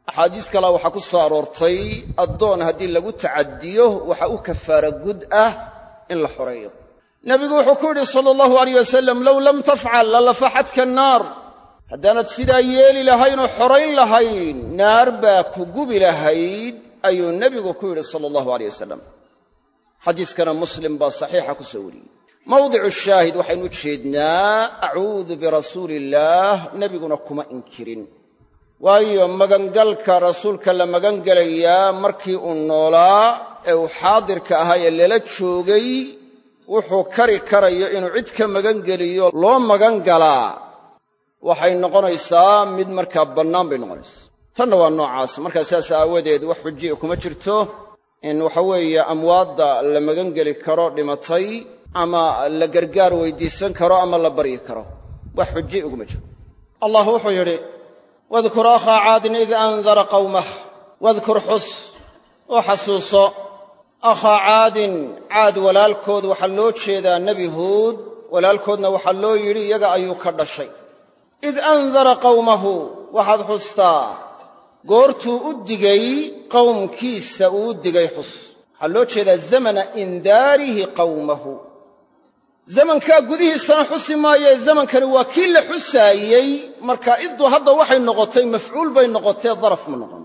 axaadiis kale waxaa ku soo aroortay addoon haddii lagu tacadiyo waxa u kafaara gud ah in la xoreeyo. nebigu wuxuu ku yidhi sala allahu alayh wasalam low lam tafcal lalafaxatka annaar, haddaanad sidaa yeeli lahayn oo xorayn lahayn naar baa ku gubi lahayd ayuu nebigu ku yidhi sala allahu alayh wasalam. xadiiskana muslim baa saxiixa ku soo wariyey. mawdicu shaahid waxaynu u jeednaa acuudu birasuuli illaah, nebiguna kuma inkirin, waayo magangalka rasuulka la magangelayaa markii uu noolaa ee uu xaadirka ahaa ee lala joogay wuxuu kari karayo inuu cid ka magangeliyo loo magangalaa waxay noqonaysaa mid markaa bannaan bay noqonaysaa. tanna waa noocaas. markaa sidaas aawadeed wax xujiya kuma jirto in waxa weeye amwaadda la magangeli karo dhimatay ama la gargaar weydiisan karo ama la baryi karo, wax xujiya uguma jiro. allah wuxuu yidhi wadkur akhaa caadin id andara qawmah, wadkur xus oo xasuuso akhaa caadin, caad walaalkood waxaa loo jeedaa nebi huud, walaalkoodna waxaa loo yidhi iyaga ayuu ka dhashay. id andara qawmahu, waxaad xustaa goortuu u digay qowmkiisa uu u digay xus. waxaa loo jeedaa zamana indaarihi qawmahu. zamankaa gudihiisana xusi maayee zamankani waa kii la xusaayey, marka iddu hadda waxay noqotay mafcuul bay noqotee daraf ma noqon.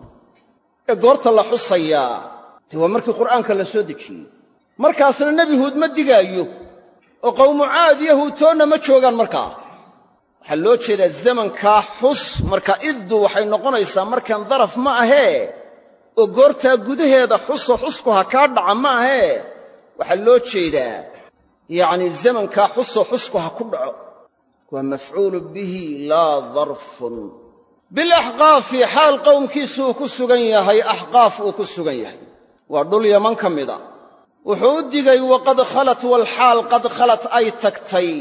ee goorta la xusayaa dee waa markii qur'aanka la soo dejiyey. markaasna nebi huud ma digaayo oo qawmu caad iyo huutoonna ma joogaan markaa. waxaa loo jeedaa zamankaa xus, marka iddu waxay noqonaysaa markan daraf ma ahee oo goortaa gudaheeda xusoo xusku ha kaa dhaca ma ahee waxaa loo jeedaa yacni zamankaa xusoo xusku ha ku dhaco. waa mafcuulu bihi laa darfun. bilaxqaafi, xaal qowmkiisu uu ku sugan yahay axqaaf uu ku sugan yahay, waa dhul yaman ka mida. wuxuu u digay waqad khalat walxaal qad khalat ay tagtay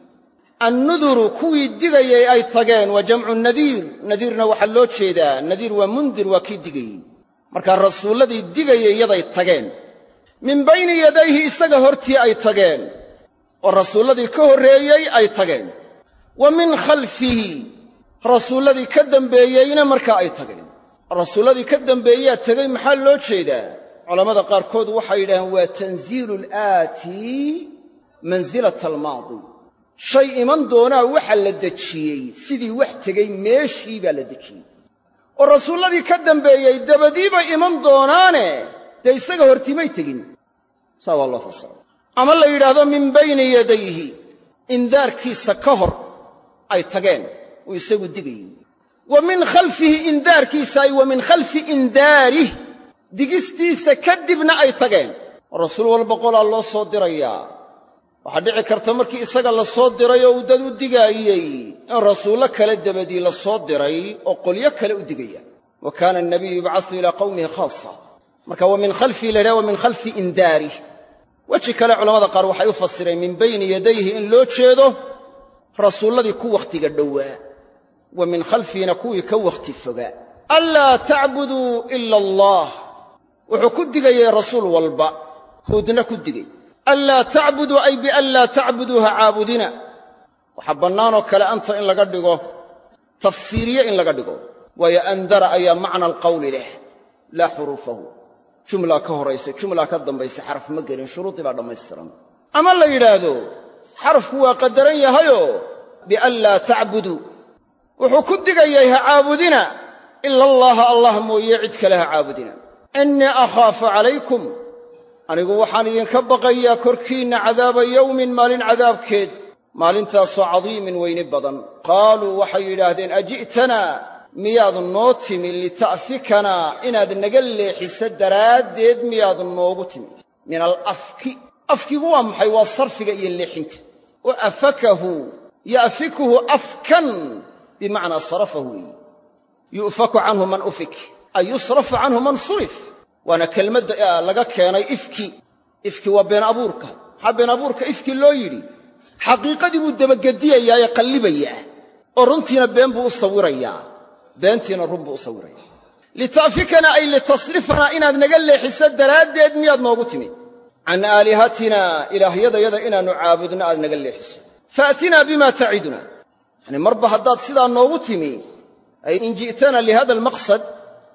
annuduru, kuwii digayay ay tageen. waa jamcu nadiir, nadiirna waxaa loo jeedaa nadiir waa mundir, waa kii digayey. markaa rasuulladii digayay yaday tageen. min bayni yadayhi, isaga hortii ay tageen oo rasuulladii ka horreeyey ay tageen. wa min khalfihi, rasuulladii ka dambeeyeyna markaa ay tageen. rasuulladii ka dambeeyaa tegey maxaa loo jeedaa? culammada qaarkood waxay yidhaaheen waa tanziilu alaati mansilata almaadi. shay iman doonaa waxa la dejiyey sidii wax tegey meeshii baa la dejiyey, oo rasuulladii ka dambeeyey dabadiiba iman doonaane dee isaga hortiimay tegin. saa waa loo fasira. ama la yidhaahdo min bayni yadayhi, indaarkiisa ka hor ay tageen uu isagu digayey. wa min khalfihi, indaarkiisa ay wa min khalfi indaarih, digistiisa kadibna ay tageen. rasuul walba qolaa loo soo dirayaa. waxaa dhici karta markii isaga la soo diray oo uu dad u digaayey in rasuullo kale dabadii la soo diray oo qolyo kale u digaya. wa kaana anabiyu yubcasu ilaa qawmihi khaasa. marka wa min khalfihi la yidhaha wa min khalfi indaarih. weji kale culammada qaar waxay u fasireen min bayni yadayhi in loo jeedo rasuulladii ku wakhtiga dhowaa, wa min khalfihina kuwii ka wakhti fogaa. anlaa tacbuduu ila allah, wuxuu ku digayey rasuul walba, huudna ku digay. anlaa tacbuduu ay bianlaa tacbuduu ha caabudina. waxaa bannaanoo kale anta in laga dhigo tafsiiriye in laga dhigo, waayo andara ayaa macna alqawli leh laa xuruufahu. jumlaa ka horaysa, jumlaa ka dambaysa, xaraf ma gelin, shuruudii baa dhammaystiran. ama la yidhaahdo xarafku waa qadaran yahayoo bianlaa tacbuduu wuxuu ku digayay ha caabudina ila allaha, allah mooye cid kale ha caabudina. innii akhaafu calaykum, anigu waxaan idinka baqayaa korkiinna cadaaba yowmin, maalin cadaabkeed, maalintaasoo cadiimin weyni badan. qaaluu waxay yidhaahdeen aji'tanaa, miyaad noo timi lita'fikanaa, inaad naga leexiso daraaddeed miyaad noogu timi. min alafki, afkigu waa maxay? waa sarfiga iyo leexinta. oo afakahu ya'fikuhu afkan bimacnaa sarafahu weeye. yu'faku canhu man ufik, ay yusrafu canhu man surif. waana kelmadda laga keenay ifki. ifki waa been abuurka. maxaa been abuurka ifki loo yidhi? xaqiiqadii buu dabagediyayaa ee qallibayaa, oo runtiina been buu u sawirayaa, beentiina run buu u sawirayaa. lita'fikana ay litasrifanaa, inaad naga leexiso daraaddeed miyaad noogu timi. can aalihatina, ilaahyadayada inaannu caabudno aad naga leexiso. faatinaa bimaa taciduna, yacni marba haddaad sidaa noogu timi, ay in ji'tana lihada almaqsad,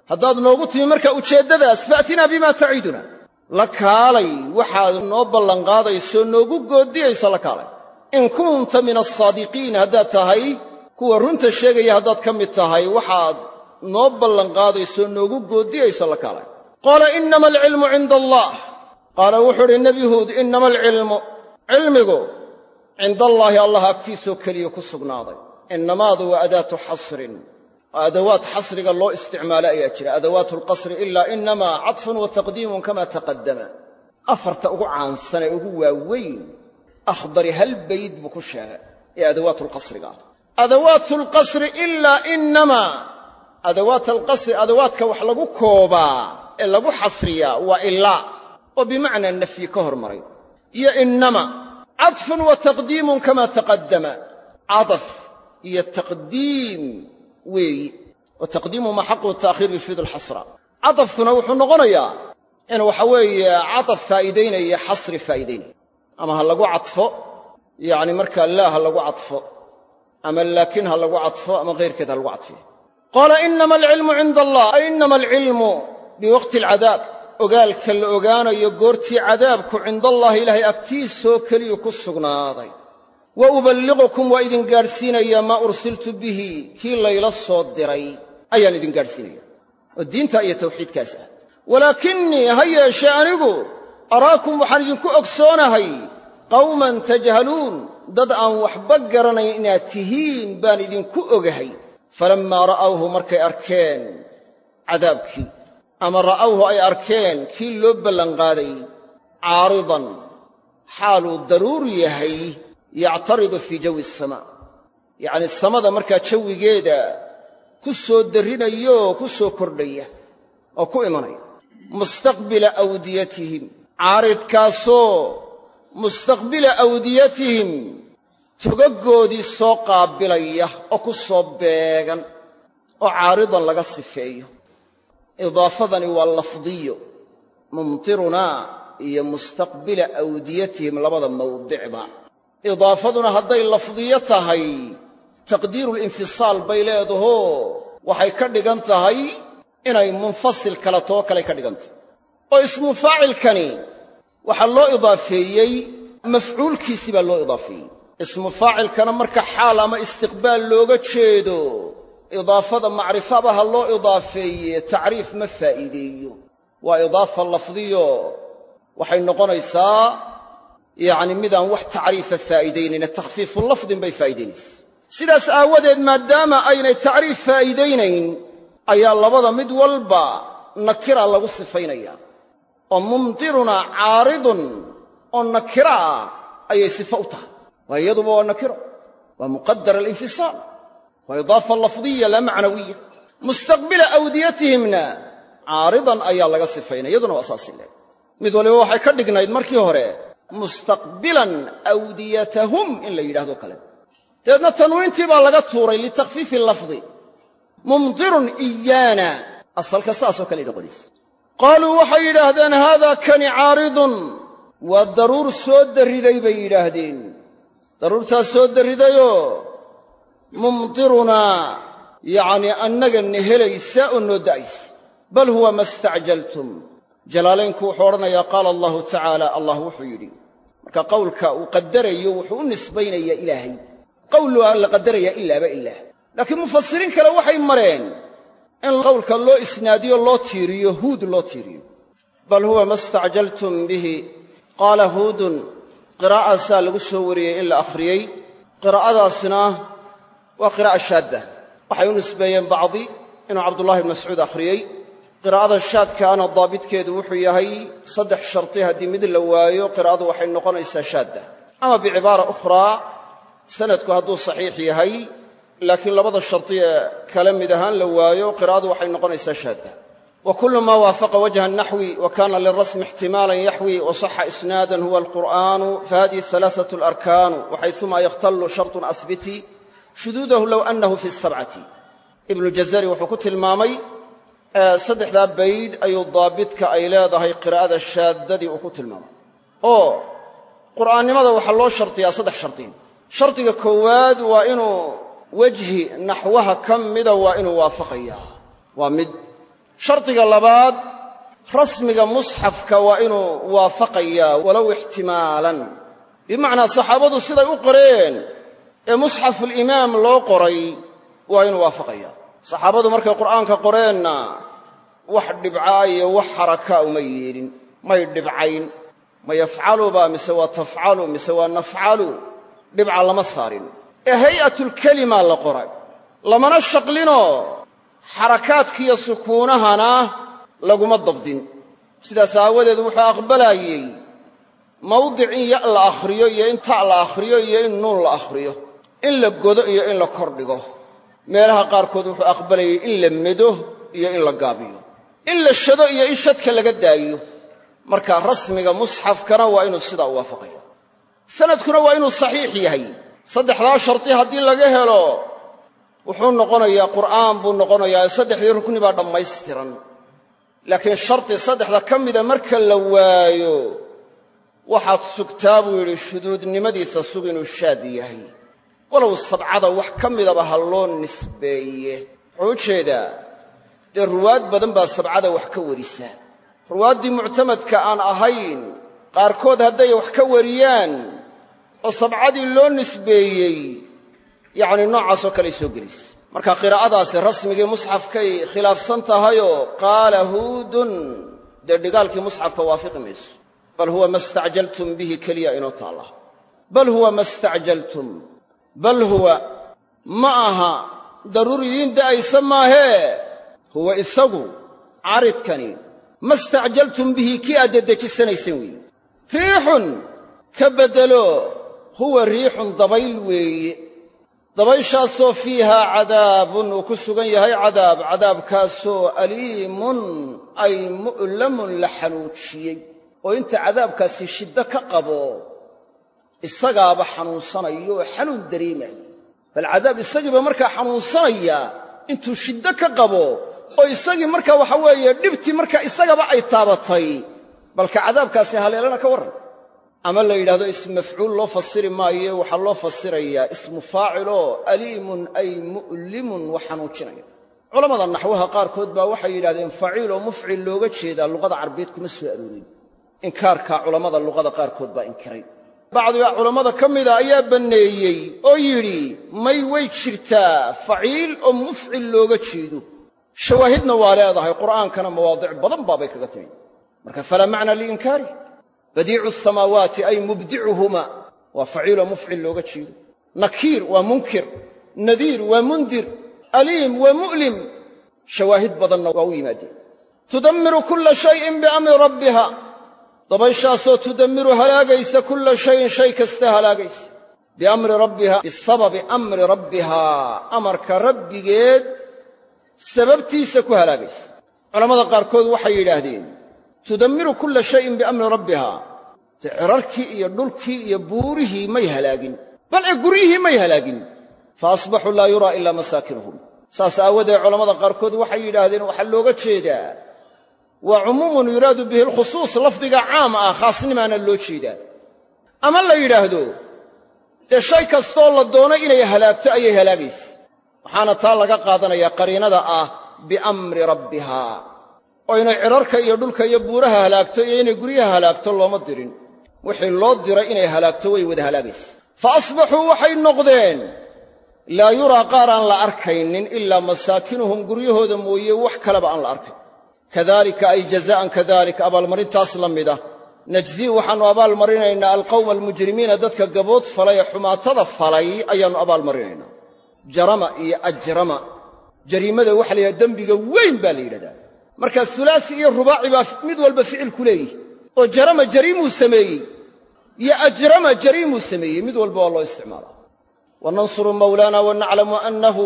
haddaad noogu timi marka ujeeddadaas fa'tinaa bimaa taciiduna la kaalay waxaad noo ballanqaadayso noogu goodiyayso la kaalay in kunta min alsaadiqiin haddaad tahay kuwa runta sheegaya haddaad ka mid tahay waxaad noo ballanqaadayso noogu goodiyayso la kaalay qaala innama alcilmu cinda allah qaala wuxuu udhi nebi huud innama alcilmu cilmigu cinda allaahi allah agtiisoo keliya ku sugnaaday innamaadu waa adaatu xasrin oo adawaad xasriga loo isticmaalo ayaa jira adawaatu alqasri ilaa innamaa cadfun wa taqdiimun kama taqaddama afarta ugu caansan ee ugu waaweyn akhdari hal bayd buu ku sheegay ee adawaatu alqasriga ah adawaatu alqasri ilaa innamaa adawaat alqasri adawaadka wax lagu koobaa ee lagu xasriyaa waa ilaa oo bimacnaa nafyi ka hormaray iyo innama cadfun wa taqdiimun kama taqaddama cadaf iyo taqdiim weeyi wa taqdiimu maa xaqu ta'khiir yufiidu alxasra cadafkuna wuxuu noqonayaa in waxa weeye cadaf faa'iidaynaya xasri faa'iidaynaya ama ha lagu cadfo yacni markaa laa ha lagu cadfo ama laakiin ha lagu cadfo ama hayrkeed ha lagu cadfiyo qaala innama alcilmu cinda allah ay innama alcilmu biwaqti alcadaab ogaalka la ogaanayo goortii cadaabku cindaallaahi ilaahay agtiisoo keliyu ku sugnaaday wa uballiqukum waa idin gaadhsiinayaa maa ursiltu bihi kii layla soo diray ayaan idin gaadhsiinaya oo diinta iyo tawxiidkaas ah walaakinnii ha yeeshee anigu araakum waxaan idinku ogsoonahay qawman tajhaluun dad aan waxba garanayn inaad tihiin baan idinku ogahay falammaa ra'awhu markay arkeen cadaabkii ama ra'awhu ay arkeen kii loo ballanqaaday caaridan xaaluu daruur yahay yactaridu fii jawi asamaa yacnii samada markaa jawigeeda ku soo darrinayo ku soo kordhaya oo ku imanaya mustaqbila awdiyatihim caaridkaasoo mustaqbila awdiyatihim togaggoodii soo qaabilaya oo ku soo beegan oo caaridan laga sifeeyo idaafadani waa lafdiyo mumtirunaa iyo mustaqbila awdiyatihim labada mawdicba idaafaduna hadday lafdiyo tahay taqdiirulinfisaal bay leedaho waxay ka dhigan tahay inay munfasil kale too kaley ka dhigan tahay oo ismu faacilkani waxaa loo idaafeeyey mafcuulkiisii baa loo idaafeeyey ismu faacilkana marka xaal ama istiqbaal looga jeedo idaafada macrifaba ha loo idaafeeye tacriif ma faa'iideeyo waa idaafa lafdiyo waxay noqonaysaa yacni midaan wax tacriifa faa'iidaynayna takhfiifu lafdin bay faa'iidaynaysa sidaas aawadeed maadaama aynay tacriif faa'iidaynayn ayaa labada mid walba nakira lagu sifaynaya oo mumtirunaa caaridun oo nakira ah ayay sifo u tahay waa iyaduba waa nakiro waa muqadar alinfisaal waa idaafa lafdiya laa macnawiya mustaqbila awdiyatihimna caaridan ayaa laga sifaynaya iyaduna waa saasi leeg mid waliba waxay ka dhignayd markii hore mustaqbilan awdiyatahum in la yidhahdo kale dabeedna tanwiintii baa laga tuuray litakfiifi lafdi mumtirun iyaana asalka saasoo kale noqonaysa qaaluu waxay yidhaahdeen haadaa kani caaridun waa daruur soo darriday bay yidhaahdeen daruurtaas soo darridayoo mumtirunaa yacnii annagana helaysa oo noo da'aysa bal huwa ma stacjaltum jalaalaynku wuxuu odhanayaa qaala allahu tacaala allah wuxuu yidhi marka qowlka uu qadarayo wuxuu u nisbaynayaa ilaahay qowl waa la qadarayaa ilaaba ilaah laakiin mufasiriin kale waxay mareen in qowlka loo isnaadiyo loo tiiriyo huud loo tiiriyo bal huwa ma stacjaltum bihi qaala huudun qiraa'aasaa lagu soo wariyey in la akhriyey qiraa'adaasna waa qiraa'a shaadda waxay u nisbeeyeen bacdi inuu cabdullahi ibn mascuud akhriyey qiraa'ada shaadkaana daabitkeedu wuxuu yahay saddex sharti haddii mid la waayo qiraa'adu waxay noqonaysaa shaadda ama bicibaara ukhraa sanadku hadduu saxiix yahay laakiin labada sharti ee kale mid ahaan la waayo qiraa'adu waxay noqonaysaa shaadda wa kullu maa waafaqa wajha naxwi wa kaana lirasmi ixtimaalan yaxwi wa saxa isnaadan huwa alqur'aanu fahadihi alaaatu alarkaanu waxayuma yakhtallu shartun asbiti shuduudahu low annahu fi sabcati ibnu jazari wuxuu ku tilmaamay saddexdaa bayd ayuu daabitka ay leedahay qiraa'ada shaaddadii uu ku tilmaamay oo qur'aannimada waxaa loo shartiyaa saddex shardiin shardiga koowaad waa inuu wejhi naxwaha ka mida waa inuu waafaqayaa waa mid shardiga labaad rasmiga musxafka waa inuu waafaqayaa walow ixtimaalan bimacnaa saxaabadu siday u qoreen ee musxafulimaam loo qoray waa inuu waafaqayaa saxaabadu markay qur'aanka qoreenna wax dhibcaa iyo wax xarakaa uma yeelin may dhibcayn ma yafcaluba mise waa tafcalu mise waa nafcalu dhibca lama saarin ee hay'atulkelimaa la qoray lamana shaqlinoo xarakaadkiiyo sukuunahana laguma dabdin sidaas aawadeed wuxuu aqbalayey mawdic in ya' la akhriyo iyo in ta' la akhriyo iyo in nuun la akhriyo in la godo iyo in la kordhigo meelaha qaarkood wuxuu aqbalayey in la medo iyo in la gaabiyo in la shado iyo in shadka laga daayiyo marka rasmiga musxafkana waa inuu sidaa u waafaqaya sanadkuna waa inuu saxiix yahay saddexdaa sharti haddii laga helo wuxuu noqonayaa qur'aan buu noqonayaa saddexdii rukni baa dhammaystiran laakiin sharti saddexda ka mida marka la waayo waxaad sugtaa buu yidhi shuduudnimadiisa sug inuu shaad yahay walow sabcada wax ka midaba ha loo nisbeeye wuxuu u jeedaa dee ruwaad badan baa sabcada wax ka warisa ruwaaddii muctamadka aan ahayn qaarkood hadday wax ka wariyaan oo sabcadii loo nisbeeyey yacni noocaasoo kaley soo gelaysa marka qiraa'adaasi rasmigii musxafkay khilaafsan tahayoo qaala huudun dee dhigaalkii musxafka waafiqi mayso bal huwa ma stacjaltum bihi keliya inoo taalla bal huwa ma stacjaltum bal huwa ma aha daruur idiin da'aysa maahee huwa isagu caridkani ma stacjaltum bihi kii aad dedejisanayseen weeye riixun ka beddelo huwa riixun dabayl weeye dabayshaasoo fiihaa cadaabun uu ku sugan yahay cadaab cadaabkaasoo aliimun ay mu'lamun la xanuujiyey oo inta cadaabkaasi shiddo ka qabo isagaaba xanuunsanayo oo xanuun dareemaya bal cadaab isagiiba markaa xanuunsanaya intuu shiddo ka qabo oo isagii markaa waxa weeye dhibtii markaa isagaba ay taabatay balka cadaabkaasi haleelana ka warran ama la yidhahdo ismu mafcuul loo fasiri maayo waxaa loo fasirayaa ismu faaciloo aliimun ay mu'limun wax xanuujinaya culammada naxwaha qaarkood baa waxay yidhahdeen faciil oo mufcil looga jeedaa luqada carbeed kuma soo aroorin inkaarkaa culammada luqada qaarkood baa inkiray bacdiga culammada ka mida ayaa banneeyey oo yidhi may way jirtaa faciil oo mufcil looga jeedo shawaahidna waa leedahay qur'aankana mawaadic badan baabay kaga timi marka falaa macna liinkaari badiicu asamaawaati ay mubdicuhuma waa faciiloo mufcil looga jeedo nakiir waa munkir nadiir waa mundir aliim waa mu'lim shawaahid badanna waa u yimaadeen tudammiru kulla shayin biamri rabbiha dabayshaasoo tudammiru halaagaysa kulla shayin shay kasta halaagaysa biamri rabbiha bisababi amri rabbihaa amarka rabbigeed sababtiisa ku halaagaysa culammada qaarkood waxay yidhaahdeen tudammiru kulla shayin biamri rabbihaa dee cirarkii iyo dhulkii iyo buurihii may halaagin bal ee guryihii may halaagin fa asbaxuu laa yuraa ilaa masaakinuhum saas aawadeed culammada qaarkood waxay yidhaahdeen waxaa looga jeedaa waa cumuumun yuraadu bihi alkhusuus lafdiga caam ah khaasnimaana loo jeedaa ama la yidhaahdo dee shay kastoo la doono inay halaagto ayay halaagaysa waxaana taa laga qaadanayaa qariinada ah biamri rabbihaa oo inay cidharka iyo dhulka iyo buuraha halaagto iyo inay guryaha halaagto looma dirin wixii loo diray inay halaagto way wada halaagaysa fa asbaxuu waxay noqdeen laa yuraa qaar aan la arkaynin ilaa masaakinuhum guryahooda mooye wax kaleba aan la arkayn kadaalika ay jazaa'an kadaalika abaalmarintaas la mida najzii waxaannu abaalmarinaynaa alqawma almujrimiina dadka gabood falay ee xumaatada falay ayaannu abaalmarinaynaa jarama iyo ajrama jariimada waxa la yidhahda dembiga weyn baa la yidhahdaa markaa hulaasi iyo rubaaci baa mid walba ficilku leeyihi oo jarama jariimuu sameeyey iyo ajrama jariimuu sameeyey mid walba waa loo isticmaalaa wanansuru mawlaana wanaclamu annahu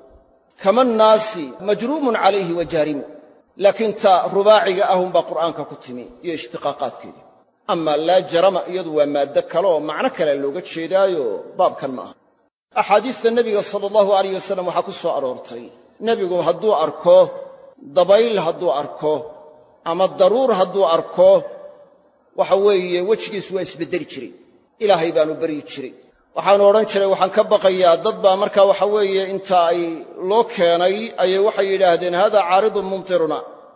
kama nnaasi majruumun calayhi wa jaarimu laakiin ta rubaaciga ahunbaa qur'aanka ku timi iyo ishtiqaaqaadkeedii ama laa jarama iyadu waa maaddo kale oo macno kale looga jeedaayo baabkan ma aha axaadiista nebiga sala allahu alayh wasalam waxaa ku soo aroortay nebigu hadduu arko dabayl hadduu arko ama daruur hadduu arko waxa weeye wejigiisu waa isbeddeli jiray ilaahay baanu baryi jiray waxaanu odhan jiray waxaan ka baqayaa dad baa markaa waxa weeye inta ay loo keenay ayay waxay yidhaahdeen haadaa caaridun mumtiruna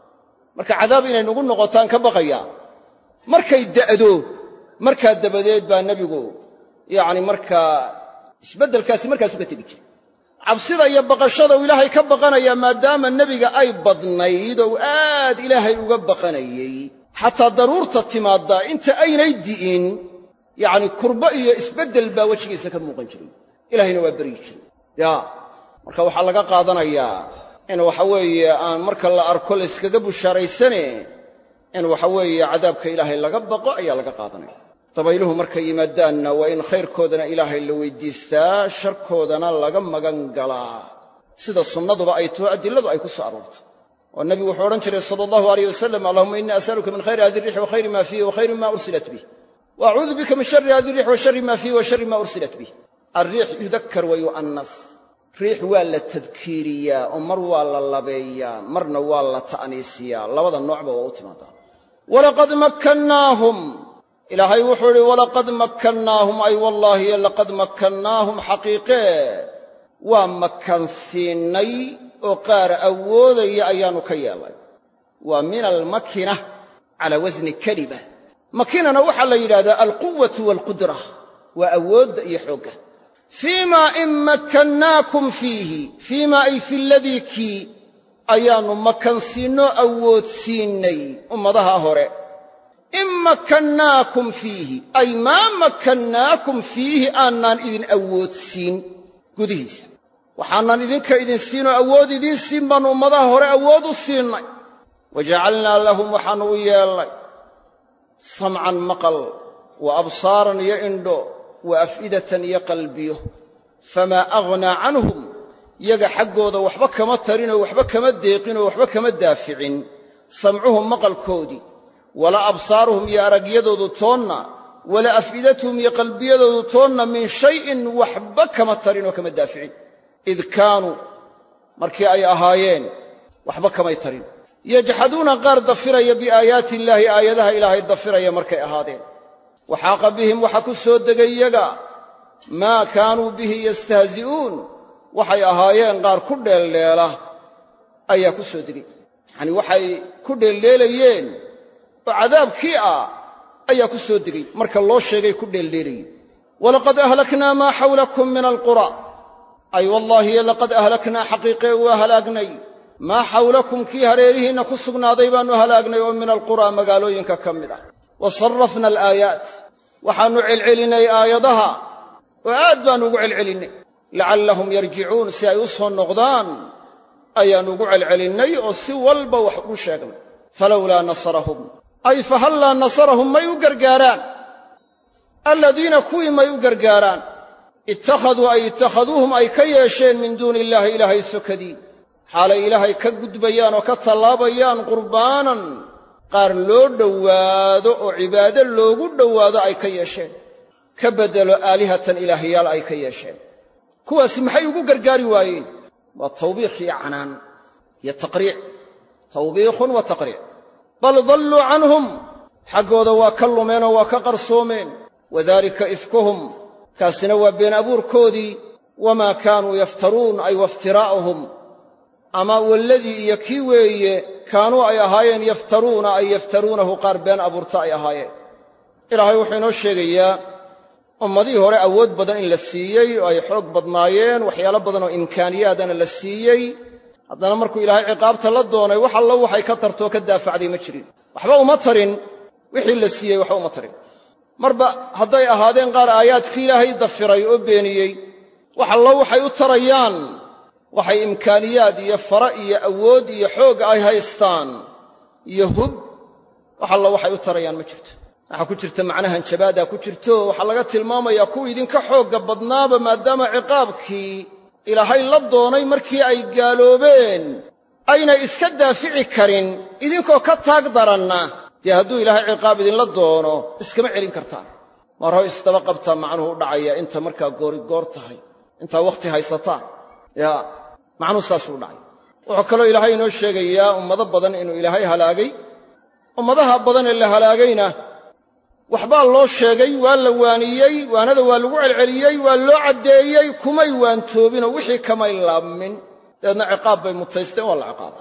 marka cadaab inay nagu noqotaan ka baqaya markay da'do markaa dabadeed baa nebigu yacni markaa isbeddelkaasi markaasuu ka tegi jiray cabsida iyo baqashada uu ilaahay ka baqanaya maadaama nebiga ay badnayd oo aad ilaahay uga baqanayey xataa daruurta timaaddaa inta aynay di'in yacni kurbo iyo isbeddel baa wejigiisa ka muuqan jiray ilaahayna waa beryi jiray yaa marka waxaa laga qaadanayaa in waxa weeye aan marka la arko la iskaga bushaaraysane in waxa weeye cadaabka ilaahay laga baqo ayaa laga qaadanaya dabayluhu markay yimaadaanna waa in khayrkoodana ilaahay la weyddiistaa sharkoodana laga magan galaa sida sunnaduba ay taho adilladu ay ku soo aroortay oo nebigu wuxuu odhan jiray sala allahu alayh wasalam allahuma innii as'aluka min khayri hadi riix wa khayri maa fiihi wa khayri maa ursilat bih wa acuudu bika min sharri hadi riix wa sharri maa fiihi wa sharri maa ursilat bih alriix yudakkar wa yu'annas riix waa la tadkiiriyaa oo mar waa la labeeyaa marna waa la ta'niisiyaa labada noocba waa u timaadaa walaqad makkannaahum ilaahay wuxuu idhi walaqad makkannaahum ay wallaahi laqad makkannaahum xaqiiqee waa makansiinnay oo qaar awoodaya ayaannu ka yeelay waa min almakina calaa wasni kalima makinana waxaa la yidhahdaa alquwatu waalqudra waa awoodda iyo xoogga fiimaa in makkannaakum fiihi fiimaa ay fi ladii kii ayaannu makansiinnoo awoodsiinnay ummadaha hore in makkannaakum fiihi ay maa makkannaakum fiihi aanaan idin awoodsiin gudihiisa waxaanan idinka idin siinoo awood idiin siin baannu ummadaha hore awood u siinnay wajacalnaa lahum waxaannu u yeelnay samcan maqal wa absaaran iyo indho wa af'idatan iyo qalbiyo famaa aghnaa canhum yaga xaggooda waxba kama tarinoo waxba kama deeqinoo waxba kama daaficin samcuhum maqalkoodii wala absaaruhum iyo aragyadoodu toonna wala af'idatuhum iyo qalbiyadoodu toonna min shay'in waxba kama tarinoo kama daaficin id kaanuu markii ay ahaayeen waxba kamay tarin yajxaduuna qaar dafiraya biaayaati illaahi aayadaha ilaahay dafiraya markay ahaadeen waxaaqa bihim waxa ku soo degay iyaga maa kaanuu bihi yastahzi'uun waxay ahaayeen qaar ku dheeldheela ayaa ku soo degay yacanii waxay ku dheeldheelayeen oo cadaabkii ah ayaa ku soo degay marka loo sheegay ku dheeldheelayeen walaqad ahlaknaa maa xawlakum min alqura ay wallaahi laqad ahlaknaa xaqiiqee waa halaagnay maa xawlakum kii hareerihiinna ku sugnaaday baannu halaagnay oo min alquraa magaalooyinka ka mid ah wa sarrafna alaayaat waxaannu celcelinay aayadaha oo aad baannu ugu celcelinnay lacallahum yarjicuun si ay u soo noqdaan ayaannu ugu celcelinnay oo si walba wax ugu sheegnay falowlaa nasarahum ay fahallaa nasarahum may u gargaaraan alladiina kuwii may u gargaaraan ittakhaduu ay ittakhaduuhum ay ka yeesheen min duuni illaahi ilaahay sokadii xaalay ilaahay ka gudbayaan oo ka tallaabayaan qurbaanan qaar loo dhowaado oo cibaado loogu dhowaado ay ka yeesheen ka beddelo aalihatan ilaahyaal ay ka yeesheen kuwaasi maxay ugu gargaari waayeen waa tawbiikh iyo canaan iyo taqriic tawbiikhun wa taqriic bal dalluu canhum xaggooda waa ka lumeenoo waa ka qarsoomeen wadaalika ifkuhum kaasina waa been abuurkoodii wamaa kaanuu yaftaruun ay waftiraa'uhum ama walladii iyo kii weeye kaanuu ay ahaayeen yaftaruuna ay yaftaruunahu qaar been abuurta ay ahaayeen ilaahay wuxuu inoo sheegayaa ummadihii hore awood badan in la siiyey oo ay xoog badnaayeen waxyaalo badan oo imkaaniyaadana la siiyey haddana markuu ilaahay ciqaabta la doonay wax allo waxay ka tartoo ka daafacday ma jirin waxba uma tarin wixii la siiyey waxba uma tarin marba hadday ahaadeen qaar aayaadkii ilaahay dafiray oo beeniyey wax allo waxay u tarayaan waxay imkaaniyaad iyo fara iyo awood iyo xoog ay haystaan iyo hub wax allo waxay u tarayaan ma jirto waxaa ku jirta macnahan jabaadaa ku jirto waxaa laga tilmaamayaa kuwa idinka xoogga badnaaba maadaama ciqaabkii ilaahay la doonay markii ay gaaloobeen aynay iska daafici karin idinkoo ka taag daranna dee hadduu ilaahay ciqaab idinla doono iskama celin kartaan marho isdaba qabtaa macnuhu u dhacaya inta markaa goorigoor tahay intaa wakhti haysataan yaa macnuhu saasuu u dhacay wuxuu kaloo ilaahay inoo sheegayaa ummado badan inuu ilaahay halaagay ummadaha badan ee la halaagayna waxbaa loo sheegay waa la waaniyey waanada waa lagu celceliyey waa loo caddeeyey kumay waantoobinoo wixii kamay laabmin dabeedna ciqaab bay mutaysteen waa la ciqaabay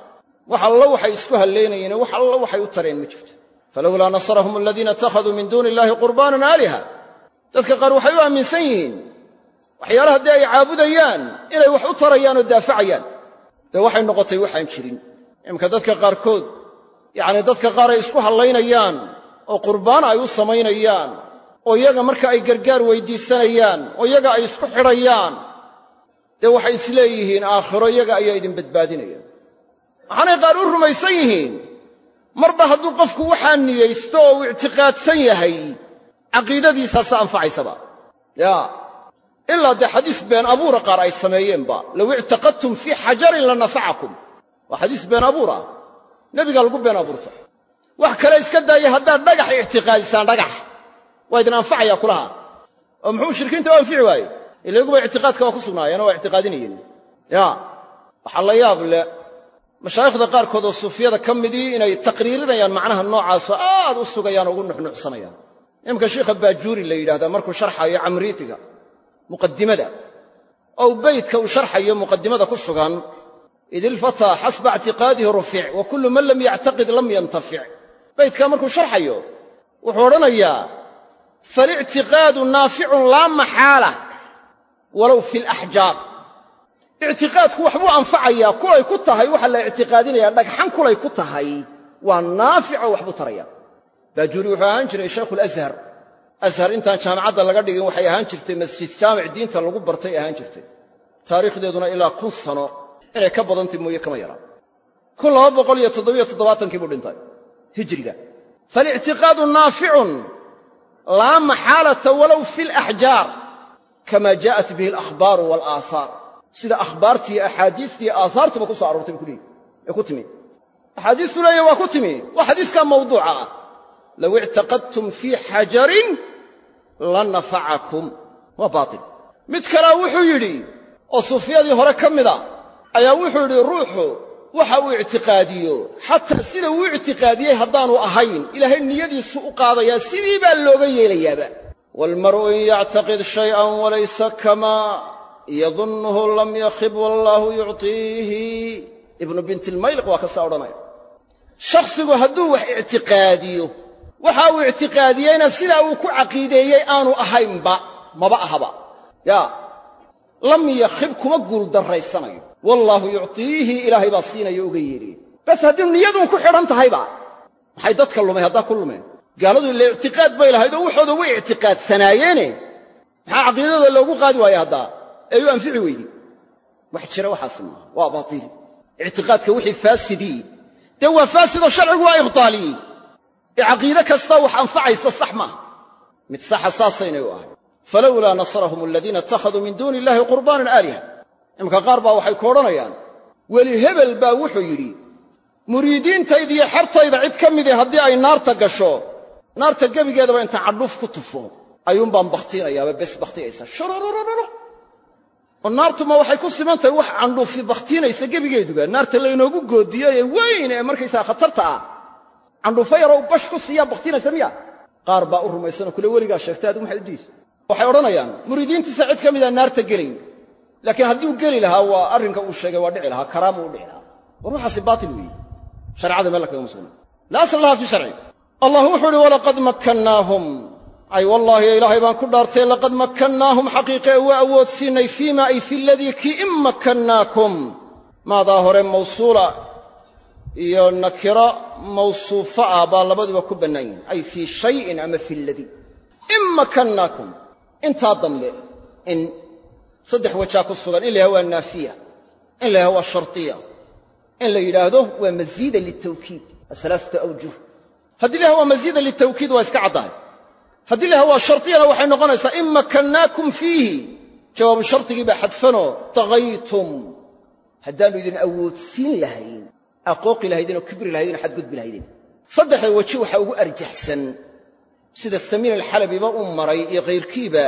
wax alla waxay isku halleynayeen wax alla waxay u tareen ma jirto falawlaa nasarahum aladiina ittakhaduu min duuni illaahi qurbaanan aaliha dadka qaar waxay u aaminsan yihiin waxyaalaha haddii ay caabudayaan inay wax u tarayaan oo daafacayaan dee waxay noqotay waxaan jirin imka dadka qaarkood yacni dadka qaar ay isku hallaynayaan oo qurbaan ay u samaynayaan oo iyaga marka ay gargaar weyddiisanayaan oo iyaga ay isku xidhayaan dee waxay isleeyihiin aakhiro iyaga ayaa idin badbaadinaya waxaanay qaar u rumaysan yihiin marba hadduu qofku waxaa niyaysto oo uu ictiqaadsan yahay caqiidadiisaasa anfacaysaba yaa ilaa dee xadiis been abuura qaar ay sameeyeenba low ictaqadtum fii xajarin la nafacakum waa xadiis been abuur ah nebigaa lagu been abuurta wax kale iska daaya haddaad dhagax ictiqaadisaan dhagax waa idin anfacayaa kulaha oo muxuu mushrikiinta u anfici waaye ila iyaguba ictiqaadka waa ku sugnaayeenoo waa ictiqaadinayeen yaa waxaa la yaab leh mashaayikhda qaarkood oo suufiyada ka midii inay taqriirinayaan macnaha noocaasoo aad u sugayaan oo ugu nuxnuxsanayaan imka sheikha baajuuri la yidhahdaa markuu sharxayo camriitiga muqaddimada oo beydka uu sharxayo muqaddimada ku sugan id ilfataa xasba ictiqaadihi rufic wa kullu man lam yactaqid lam yantafic beydkaa markuu sharxayo wuxuu odhanayaa falictiqaadu naaficun laa maxaala walow fi laxjaar ictiqaadku waxbuu anfacayaa kulay ku tahay waxa la ictiqaadinayaa dhagxan kulay ku tahay waa naafico waxbuu taraya baajuuri wuxuu ahaan jiray shaykhuulashar ashar intaan jaamacadda laga dhigin waxay ahaan jirtay masjid jaamic diinta lagu bartay ahaan jirtay taariikhdeeduna ilaa kun sano inay ka badantay mooye kama yaraa kun laba boqol iyo toddobiyo toddobaatankii buu dhintay hijriga falictiqaadu naaficun laa maxaalata walow fi laxjaar kama jaa'at bihi alakhbaaru waalaahaar sida akhbaartii axaadiistii aahaartuba ku soo aroortay ku leeyi ee ku timi axaadiistu leeya waa ku timi waa xadiiskaa mawduuca ah low ictaqadtum fii xajarin la nafacakum waa baatil mid kalea wuxuu yidhi oo suufiyadii hore ka mida ayaa wuxuu yidhi ruuxu waxa uu ictiqaadiyo xataa sida uu ictiqaadiyey haddaanu ahayn ilaahay niyadiisu u qaadayaa sidii baa looga yeelayaaba waalmar'u in yactaqid shay'an walaysa kamaa yadunnuhu lam yakhib wallaahu yuctiihi ibnu bintilmayliq waa kasaa odhanaya shakhsigu hadduu wax ictiqaadiyo waxa uu ictiqaadiyeyna sidaa uu ku caqiideeyey aanu ahaynba maba ahaba yaa lam yakhib kuma guuldarraysanayo wallaahu yuctiihi ilaahay baa siinaya uga yeedhiye bas haddii niyaduun ku xidhan tahayba maxay dadka lumay haddaa ku lumeen gaaladu ila ictiqaad bay lahayd oo waxooda way ictiqaadsanaayeen maxaa caqiidada loogu qaadi waaya haddaa ee u anfici weydi wax jira waxaas maaha waa baatiil ictiqaadka wixii faasidii dee waa faasidoo sharcigu waa ibtaaliyey ee caqiide kasta wax anfacaysa sax maaha mid saxa saasaynay u ahay falowlaa nasarahum aladiina ittakhaduu min duuni illaahi qurbaanan aaliha imka qaar baa waxay ku odhanayaan weli hebel baa wuxuu yidhi muriidiintaydiiyo xertayda cid ka midii haddii ay naarta gasho naarta gebigeedaba inta cadhuuf ku tufo ayuunbaan bakhtiinayaaba bes bakhtiyaysa shururururu oo naartuma waxay ku siman tahay wax candhuufi bakhtiinaysa gebigeeduba naarta laynoogu goodiyo ee weyn ee markaysaa khatarta ah candhuufo yaroo bash ku siiyaa bakhtiinaysa miya qaar baa u rumaysanoo kule weligaa sheegtay adigu maxay u diisa waxay odhanayaan muriidiintiisa cid ka mida naarta gelayn laakiin hadduu geli lahaa waa arrinka uu sheegay waa dhici lahaa karaamu u dhici lahaa war waxaasi baatil weeye shareecada meel kagama sugna laa asla laha fii sharci allah wuxuu uhi walaqad makkannaahum ay wallaahi ilaahay baan ku dhaartay laqad makkannaahum xaqiiqe waa awoodsiinay fii ma ay fi ladii kii in makkannaakum maadaa hore mawsuula iyo nakiro mawsuufo ah baa labaduba ku bannaan yihin ay fii shayin ama fi ladii in makkannaakum intaa dambe in saddex wajaa ku sugan in la yidhahdo waa naafiya in la yidhahdo waa shartiya in la yidhaahdo waa masiida litawkiid asalaasatu awjuh haddii la yhahdo waa masiida litawkiid waa iska caddahay haddii la yhahdo waa shartiyana waxay noqonaysaa in makkannaakum fiihi jawaabu shardigii baa xadfanoo taqaytum haddaannu idin awoodsiin lahayn aqooqi lahaydin oo kibri lahaydin oo xadgudbi lahaydin saddexda weji waxaa ugu arjaxsan sida samiin alxalabiba u maray iyo kayrkiiba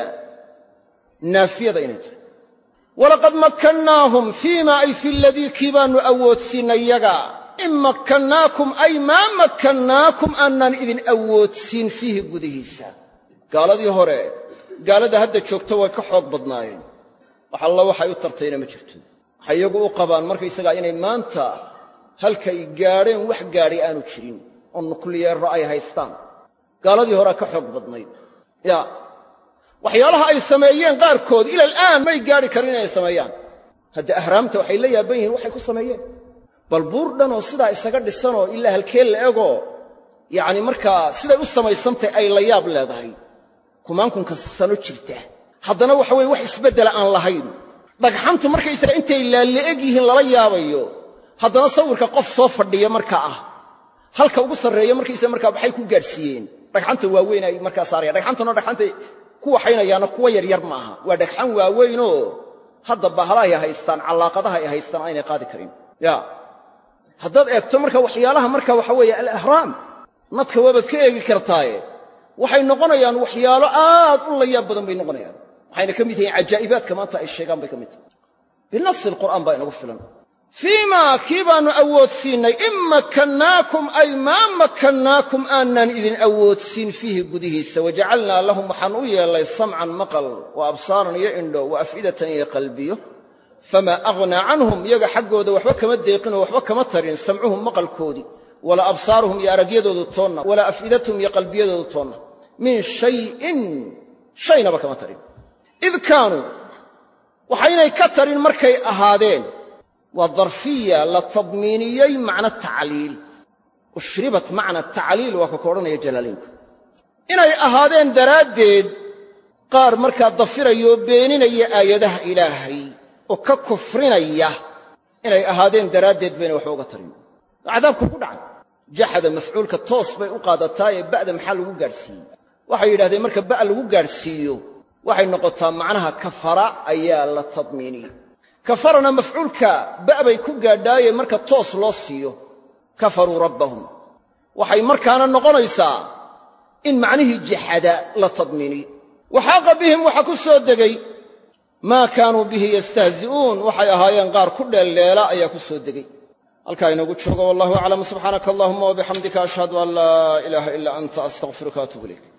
naafiyada inay tahay walaqad makkannaahum fii ma ay fi ladii kii baannu awoodsiinnay yaga in makkannaakum ay maa makkannaakum aanaan idin awoodsiin fiihi gudihiisa gaaladii hore gaalada hadda joogta way ka xoog badnaayeen wax alla waxay u tartayna ma jirto waxay iyagu u qabaan markaysagaa inay maanta halkay gaadheen wax gaadhay aanu jirin oo nukliyeerro ay haystaan gaaladii horaa ka xoog badnayd ya waxyaalaha ay sameeyeen qaarkood ila al'aan may gaadhi karin inay sameeyaan hadda ahraamta waxay la yaaban yihiin waxay ku sameeyeen bal buur dhan oo sidaa isaga dhisanoo ilaa halkee la egoo yacni markaa siday u samaysantay ay la yaab leedahay kumaankunka sano jirta haddana waxa weye wax isbeddela aan lahayn dhagxantu markaysaga intay laala'eg yihiin lala yaabayo haddana sawirka qof soo fadhiya markaa ah halka ugu sarreeya markaysaga markaa maxay ku gaadhsiiyeen dhagxanta waaweyn ay markaa saarayaan dhagxantana dhagxantay ku waxaynayaana kuwa yaryar maaha waa dhagxan waaweynoo hadda bahalahay haystaan callaaqadaha ay haystaan aynay qaadi karin ya haddaad eegto marka waxyaalaha marka waxa weeye alahraam nadka waabaad ka eegi kartaaye waxay noqonayaan waxyaalo aad u layaab badan bay noqonayaan waxayna ka mid yihiin cajaa'ibaadka maanta ay sheegaan bay ka mid tahay binasi alqur'aan baa inagu filan fiimaa kii baannu awoodsiinnay in makkannaakum ay maa makkannaakum aanaan idin awoodsiin fiihi gudihiisa wajacalnaa lahum waxaan u yeellay samcan maqal wa absaaran iyo indho wa af'idatan iyo qalbiyo famaa aghnaa canhum iyaga xaggooda waxba kama deeqinoo waxba kama tarin samcuhum maqalkoodii walaa absaaruhum iyo aragyadoodu toonna walaa af'idatuhum iyo qalbiyadoodu toonna min shayin shaynaba kama tarin id kaanuu waxaynay ka tarin markay ahaadeen waa darfiya la tadmiiniyey macna tacliil ushribat macna tacliil waa ka ka odhanaya jalaalaynku inay ahaadeen daraaddeed qaar markaa dafiraya oo beeninaya aayadaha ilaahay oo ka kufrinaya inay ahaadeen daraaddeed bayna waxba uga tarin oo cadaabku ku dhacay jaxada mafcuulka toos bay u qaadataayee ba'da maxaa lagu gaadhsiiyey waxay yidhahdeen marka ba' lagu gaadhsiiyo waxay noqotaa macnaha kafara ayaa la tadmiiniyey kafarana mafcuulka ba' bay ku gaadhaaye marka toos loo siiyo kafaruu rabbahum waxay markaana noqonaysaa in macnihii jaxada la tadmiiniyo waxaaqa bihim waxa ku soo degay maa kaanuu bihi yastahzi'uun waxay ahaayeen qaar ku dheelleela ayaa ku soo degay halkaa inoogu joogo wallahu aclam subxaanaka allahuma wabixamdika ashhadu an laa ilaaha ilaa anta astaqfiruka waatuubu ilayk